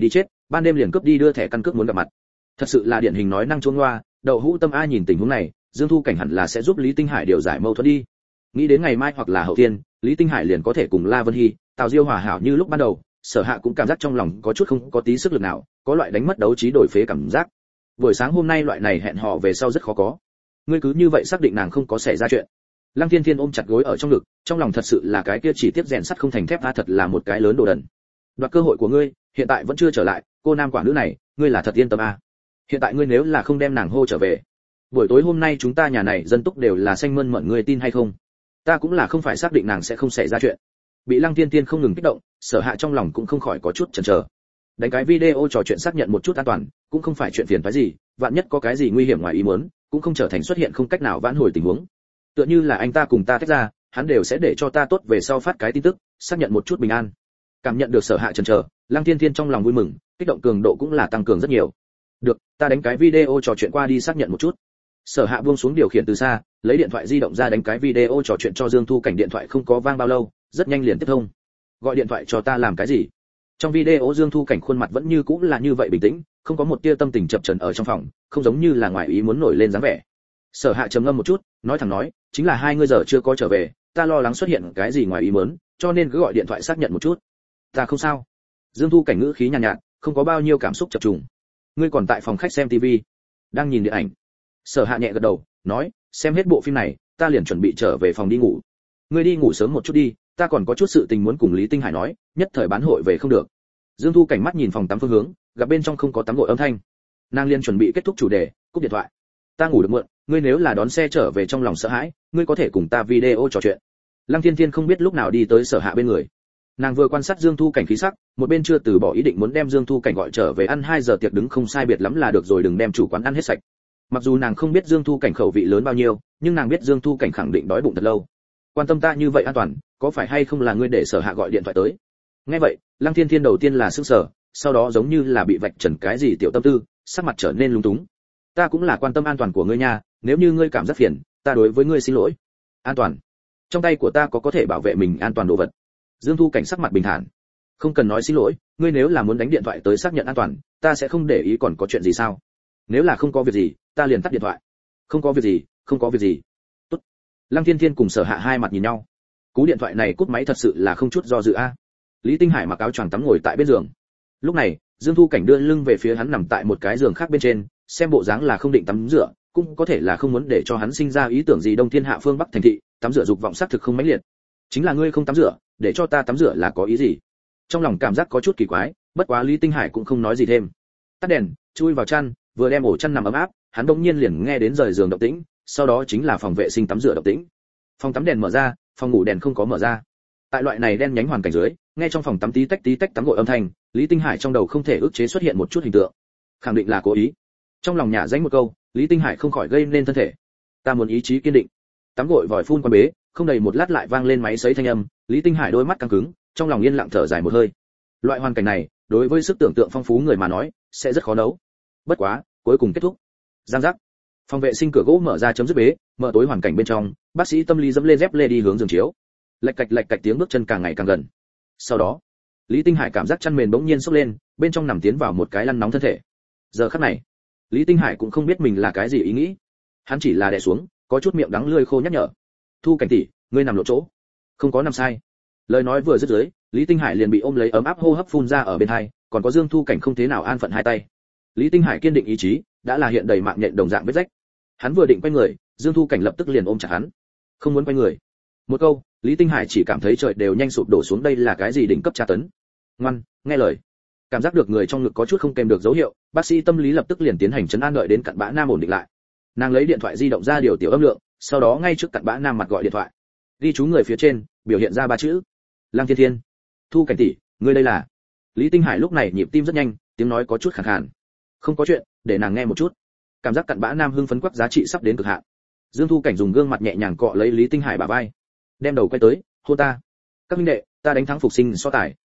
ban đêm liền cướp đi đưa thẻ căn cước muốn gặp mặt. Thật sự là điển hình nói năng chuông loa. Đậu hũ tâm a nhìn tình huống này, Dương Thu Cảnh hẳn là sẽ giúp Lý Tinh Hải điều giải mâu thuẫn đi. Nghĩ đến ngày mai hoặc là hậu thiên, Lý Tinh Hải liền có thể cùng La Vân Hi, Tào Diêu hòa hảo như lúc ban đầu. Sở Hạ cũng cảm giác trong lòng có chút không có tí sức lực nào, có loại đánh mất đấu trí đổi phế cảm giác. Buổi sáng hôm nay loại này hẹn hò về sau rất khó có. Ngươi cứ như vậy xác định nàng không có xảy ra chuyện. Lăng Thiên Thiên ôm chặt gối ở trong ngực, trong lòng thật sự là cái kia chỉ tiếp rèn sắt không thành thép a, thật là một cái lớn đồ đần. Đoạt cơ hội của ngươi, hiện tại vẫn chưa trở lại, cô nam quả nữ này, ngươi là thật yên tâm a. Hiện tại ngươi nếu là không đem nàng hô trở về, buổi tối hôm nay chúng ta nhà này dân túc đều là xanh mơn mởn, ngươi tin hay không? Ta cũng là không phải xác định nàng sẽ không xảy ra chuyện. Bị Lăng Thiên Thiên không ngừng kích động, Sở Hạ trong lòng cũng không khỏi có chút chần chờ. Đánh cái video trò chuyện xác nhận một chút an toàn, cũng không phải chuyện phiền phức gì, vạn nhất có cái gì nguy hiểm ngoài ý muốn, cũng không trở thành xuất hiện không cách nào vãn hồi tình huống. Tựa như là anh ta cùng ta tách ra, hắn đều sẽ để cho ta tốt về sau phát cái tin tức, xác nhận một chút bình an. Cảm nhận được Sở Hạ chần chờ, Lăng Thiên Thiên trong lòng vui mừng, kích động cường độ cũng là tăng cường rất nhiều. Được, ta đánh cái video trò chuyện qua đi xác nhận một chút. Sở Hạ buông xuống điều khiển từ xa, lấy điện thoại di động ra đánh cái video trò chuyện cho Dương Thu Cảnh, điện thoại không có vang bao lâu, rất nhanh liền tiếp thông. Gọi điện thoại cho ta làm cái gì? Trong video Dương Thu Cảnh khuôn mặt vẫn như cũ là như vậy bình tĩnh, không có một tia tâm tình chập chờn ở trong phòng, không giống như là ngoài ý muốn nổi lên dáng vẻ. Sở Hạ trầm ngâm một chút, nói thẳng nói, chính là hai ngươi giờ chưa có trở về, ta lo lắng xuất hiện cái gì ngoài ý muốn, cho nên cứ gọi điện thoại xác nhận một chút. Ta không sao. Dương Thu Cảnh ngữ khí nhàn nhạt, nhạt, không có bao nhiêu cảm xúc chập trùng. Ngươi còn tại phòng khách xem tivi, đang nhìn điện ảnh. Sở Hạ nhẹ gật đầu, nói, xem hết bộ phim này, ta liền chuẩn bị trở về phòng đi ngủ. Ngươi đi ngủ sớm một chút đi, ta còn có chút sự tình muốn cùng Lý Tinh Hải nói, nhất thời bán hội về không được. Dương Thu Cảnh mắt nhìn phòng tắm phương hướng, gặp bên trong không có tắm gội âm thanh. Nàng liền chuẩn bị kết thúc chủ đề, cúp điện thoại. Ta ngủ được muộn, ngươi nếu là đón xe trở về trong lòng sợ hãi, ngươi có thể cùng ta video trò chuyện. Lăng Thiên Thiên không biết lúc nào đi tới Sở Hạ bên người. Nàng vừa quan sát Dương Thu Cảnh khí sắc, một bên chưa từ bỏ ý định muốn đem Dương Thu Cảnh gọi trở về ăn hai giờ tiệc đứng không sai biệt lắm là được rồi, đừng đem chủ quán ăn hết sạch. Mặc dù nàng không biết Dương Thu Cảnh khẩu vị lớn bao nhiêu, nhưng nàng biết Dương Thu Cảnh khẳng định đói bụng thật lâu. Quan tâm ta như vậy an toàn, có phải hay không là ngươi để Sở Hạ gọi điện thoại tới? Nghe vậy, Lăng Thiên Thiên đầu tiên là sững sờ, sau đó giống như là bị vạch trần cái gì tiểu tâm tư, sắc mặt trở nên lúng túng. Ta cũng là quan tâm an toàn của ngươi nha, nếu như ngươi cảm giác phiền, ta đối với ngươi xin lỗi. An toàn? Trong tay của ta có có thể bảo vệ mình an toàn đồ vật. Dương Thu Cảnh sắc mặt bình thản. Không cần nói xin lỗi, ngươi nếu là muốn đánh điện thoại tới xác nhận an toàn, ta sẽ không để ý, còn có chuyện gì sao? Nếu là không có việc gì, ta liền tắt điện thoại. Không có việc gì, không có việc gì. Tốt. Lăng Thiên Thiên cùng Sở Hạ hai mặt nhìn nhau. Cú điện thoại này cúp máy thật sự là không chút do dự a. Lý Tinh Hải mặc áo choàng tắm ngồi tại bên giường. Lúc này, Dương Thu Cảnh đưa lưng về phía hắn nằm tại một cái giường khác bên trên, xem bộ dáng là không định tắm rửa, cũng có thể là không muốn để cho hắn sinh ra ý tưởng gì đông thiên hạ phương bắc thành thị, tắm rửa dục vọng xác thực không mãnh liệt. Chính là ngươi không tắm rửa, để cho ta tắm rửa là có ý gì? Trong lòng cảm giác có chút kỳ quái, bất quá Lý Tinh Hải cũng không nói gì thêm. Tắt đèn, chui vào chăn, vừa đem ổ chăn nằm ấm áp, hắn đột nhiên liền nghe đến rời giường động tĩnh, sau đó chính là phòng vệ sinh tắm rửa động tĩnh. Phòng tắm đèn mở ra, phòng ngủ đèn không có mở ra. Tại loại này đen nhánh hoàn cảnh dưới, nghe trong phòng tắm tí tách tí tách tắm gội âm thanh, Lý Tinh Hải trong đầu không thể ức chế xuất hiện một chút hình tượng. Khẳng định là cố ý. Trong lòng nhả danh một câu, Lý Tinh Hải không khỏi gây nên thân thể. Ta muốn ý chí kiên định. Tắm gội vòi phun qua bế, không đầy một lát lại vang lên máy sấy thanh âm, Lý Tinh Hải đôi mắt căng cứng, trong lòng yên lặng thở dài một hơi. Loại hoàn cảnh này, đối với sức tưởng tượng phong phú người mà nói, sẽ rất khó nấu. Bất quá, cuối cùng kết thúc. Giang giác. Phòng vệ sinh cửa gỗ mở ra chấm dứt bế, mở tối hoàn cảnh bên trong, bác sĩ tâm lý dẫm lên dép lê đi hướng giường chiếu. Lạch cạch lạch cạch tiếng bước chân càng ngày càng gần. Sau đó, Lý Tinh Hải cảm giác chăn mền bỗng nhiên xốc lên, bên trong nằm tiến vào một cái lăn nóng thân thể. Giờ khắc này, Lý Tinh Hải cũng không biết mình là cái gì ý nghĩ. Hắn chỉ là đè xuống, có chút miệng đắng lưỡi khô nhắc nhở. Thu Cảnh tỷ, ngươi nằm lộ chỗ. Không có nằm sai. Lời nói vừa dứt dưới, Lý Tinh Hải liền bị ôm lấy ấm áp hô hấp phun ra ở bên hai, còn có Dương Thu Cảnh không thế nào an phận hai tay. Lý Tinh Hải kiên định ý chí, đã là hiện đầy mạng nhện đồng dạng vết rách. Hắn vừa định quay người, Dương Thu Cảnh lập tức liền ôm chặt hắn. Không muốn quay người. Một câu, Lý Tinh Hải chỉ cảm thấy trời đều nhanh sụp đổ xuống, đây là cái gì đỉnh cấp tra tấn. Ngoan, nghe lời. Cảm giác được người trong ngực có chút không kèm được dấu hiệu, bác sĩ tâm lý lập tức liền tiến hành trấn an, đợi đến cặn bã nam ổn định lại. Nàng lấy điện thoại di động ra điều tiểu âm lượng, sau đó ngay trước cặn bã nam mặt gọi điện thoại. Ghi chú người phía trên, biểu hiện ra ba chữ: Lăng Thiên Thiên. Thu Cảnh tỷ, ngươi đây là? Lý Tinh Hải lúc này nhịp tim rất nhanh, tiếng nói có chút khàn khàn. Không có chuyện, để nàng nghe một chút. Cảm giác cặn bã nam hưng phấn quắc giá trị sắp đến cực hạn. Dương Thu Cảnh dùng gương mặt nhẹ nhàng cọ lấy Lý Tinh Hải bả vai, đem đầu quay tới, hôn ta. Các huynh đệ, ta đánh thắng phục sinh so tài.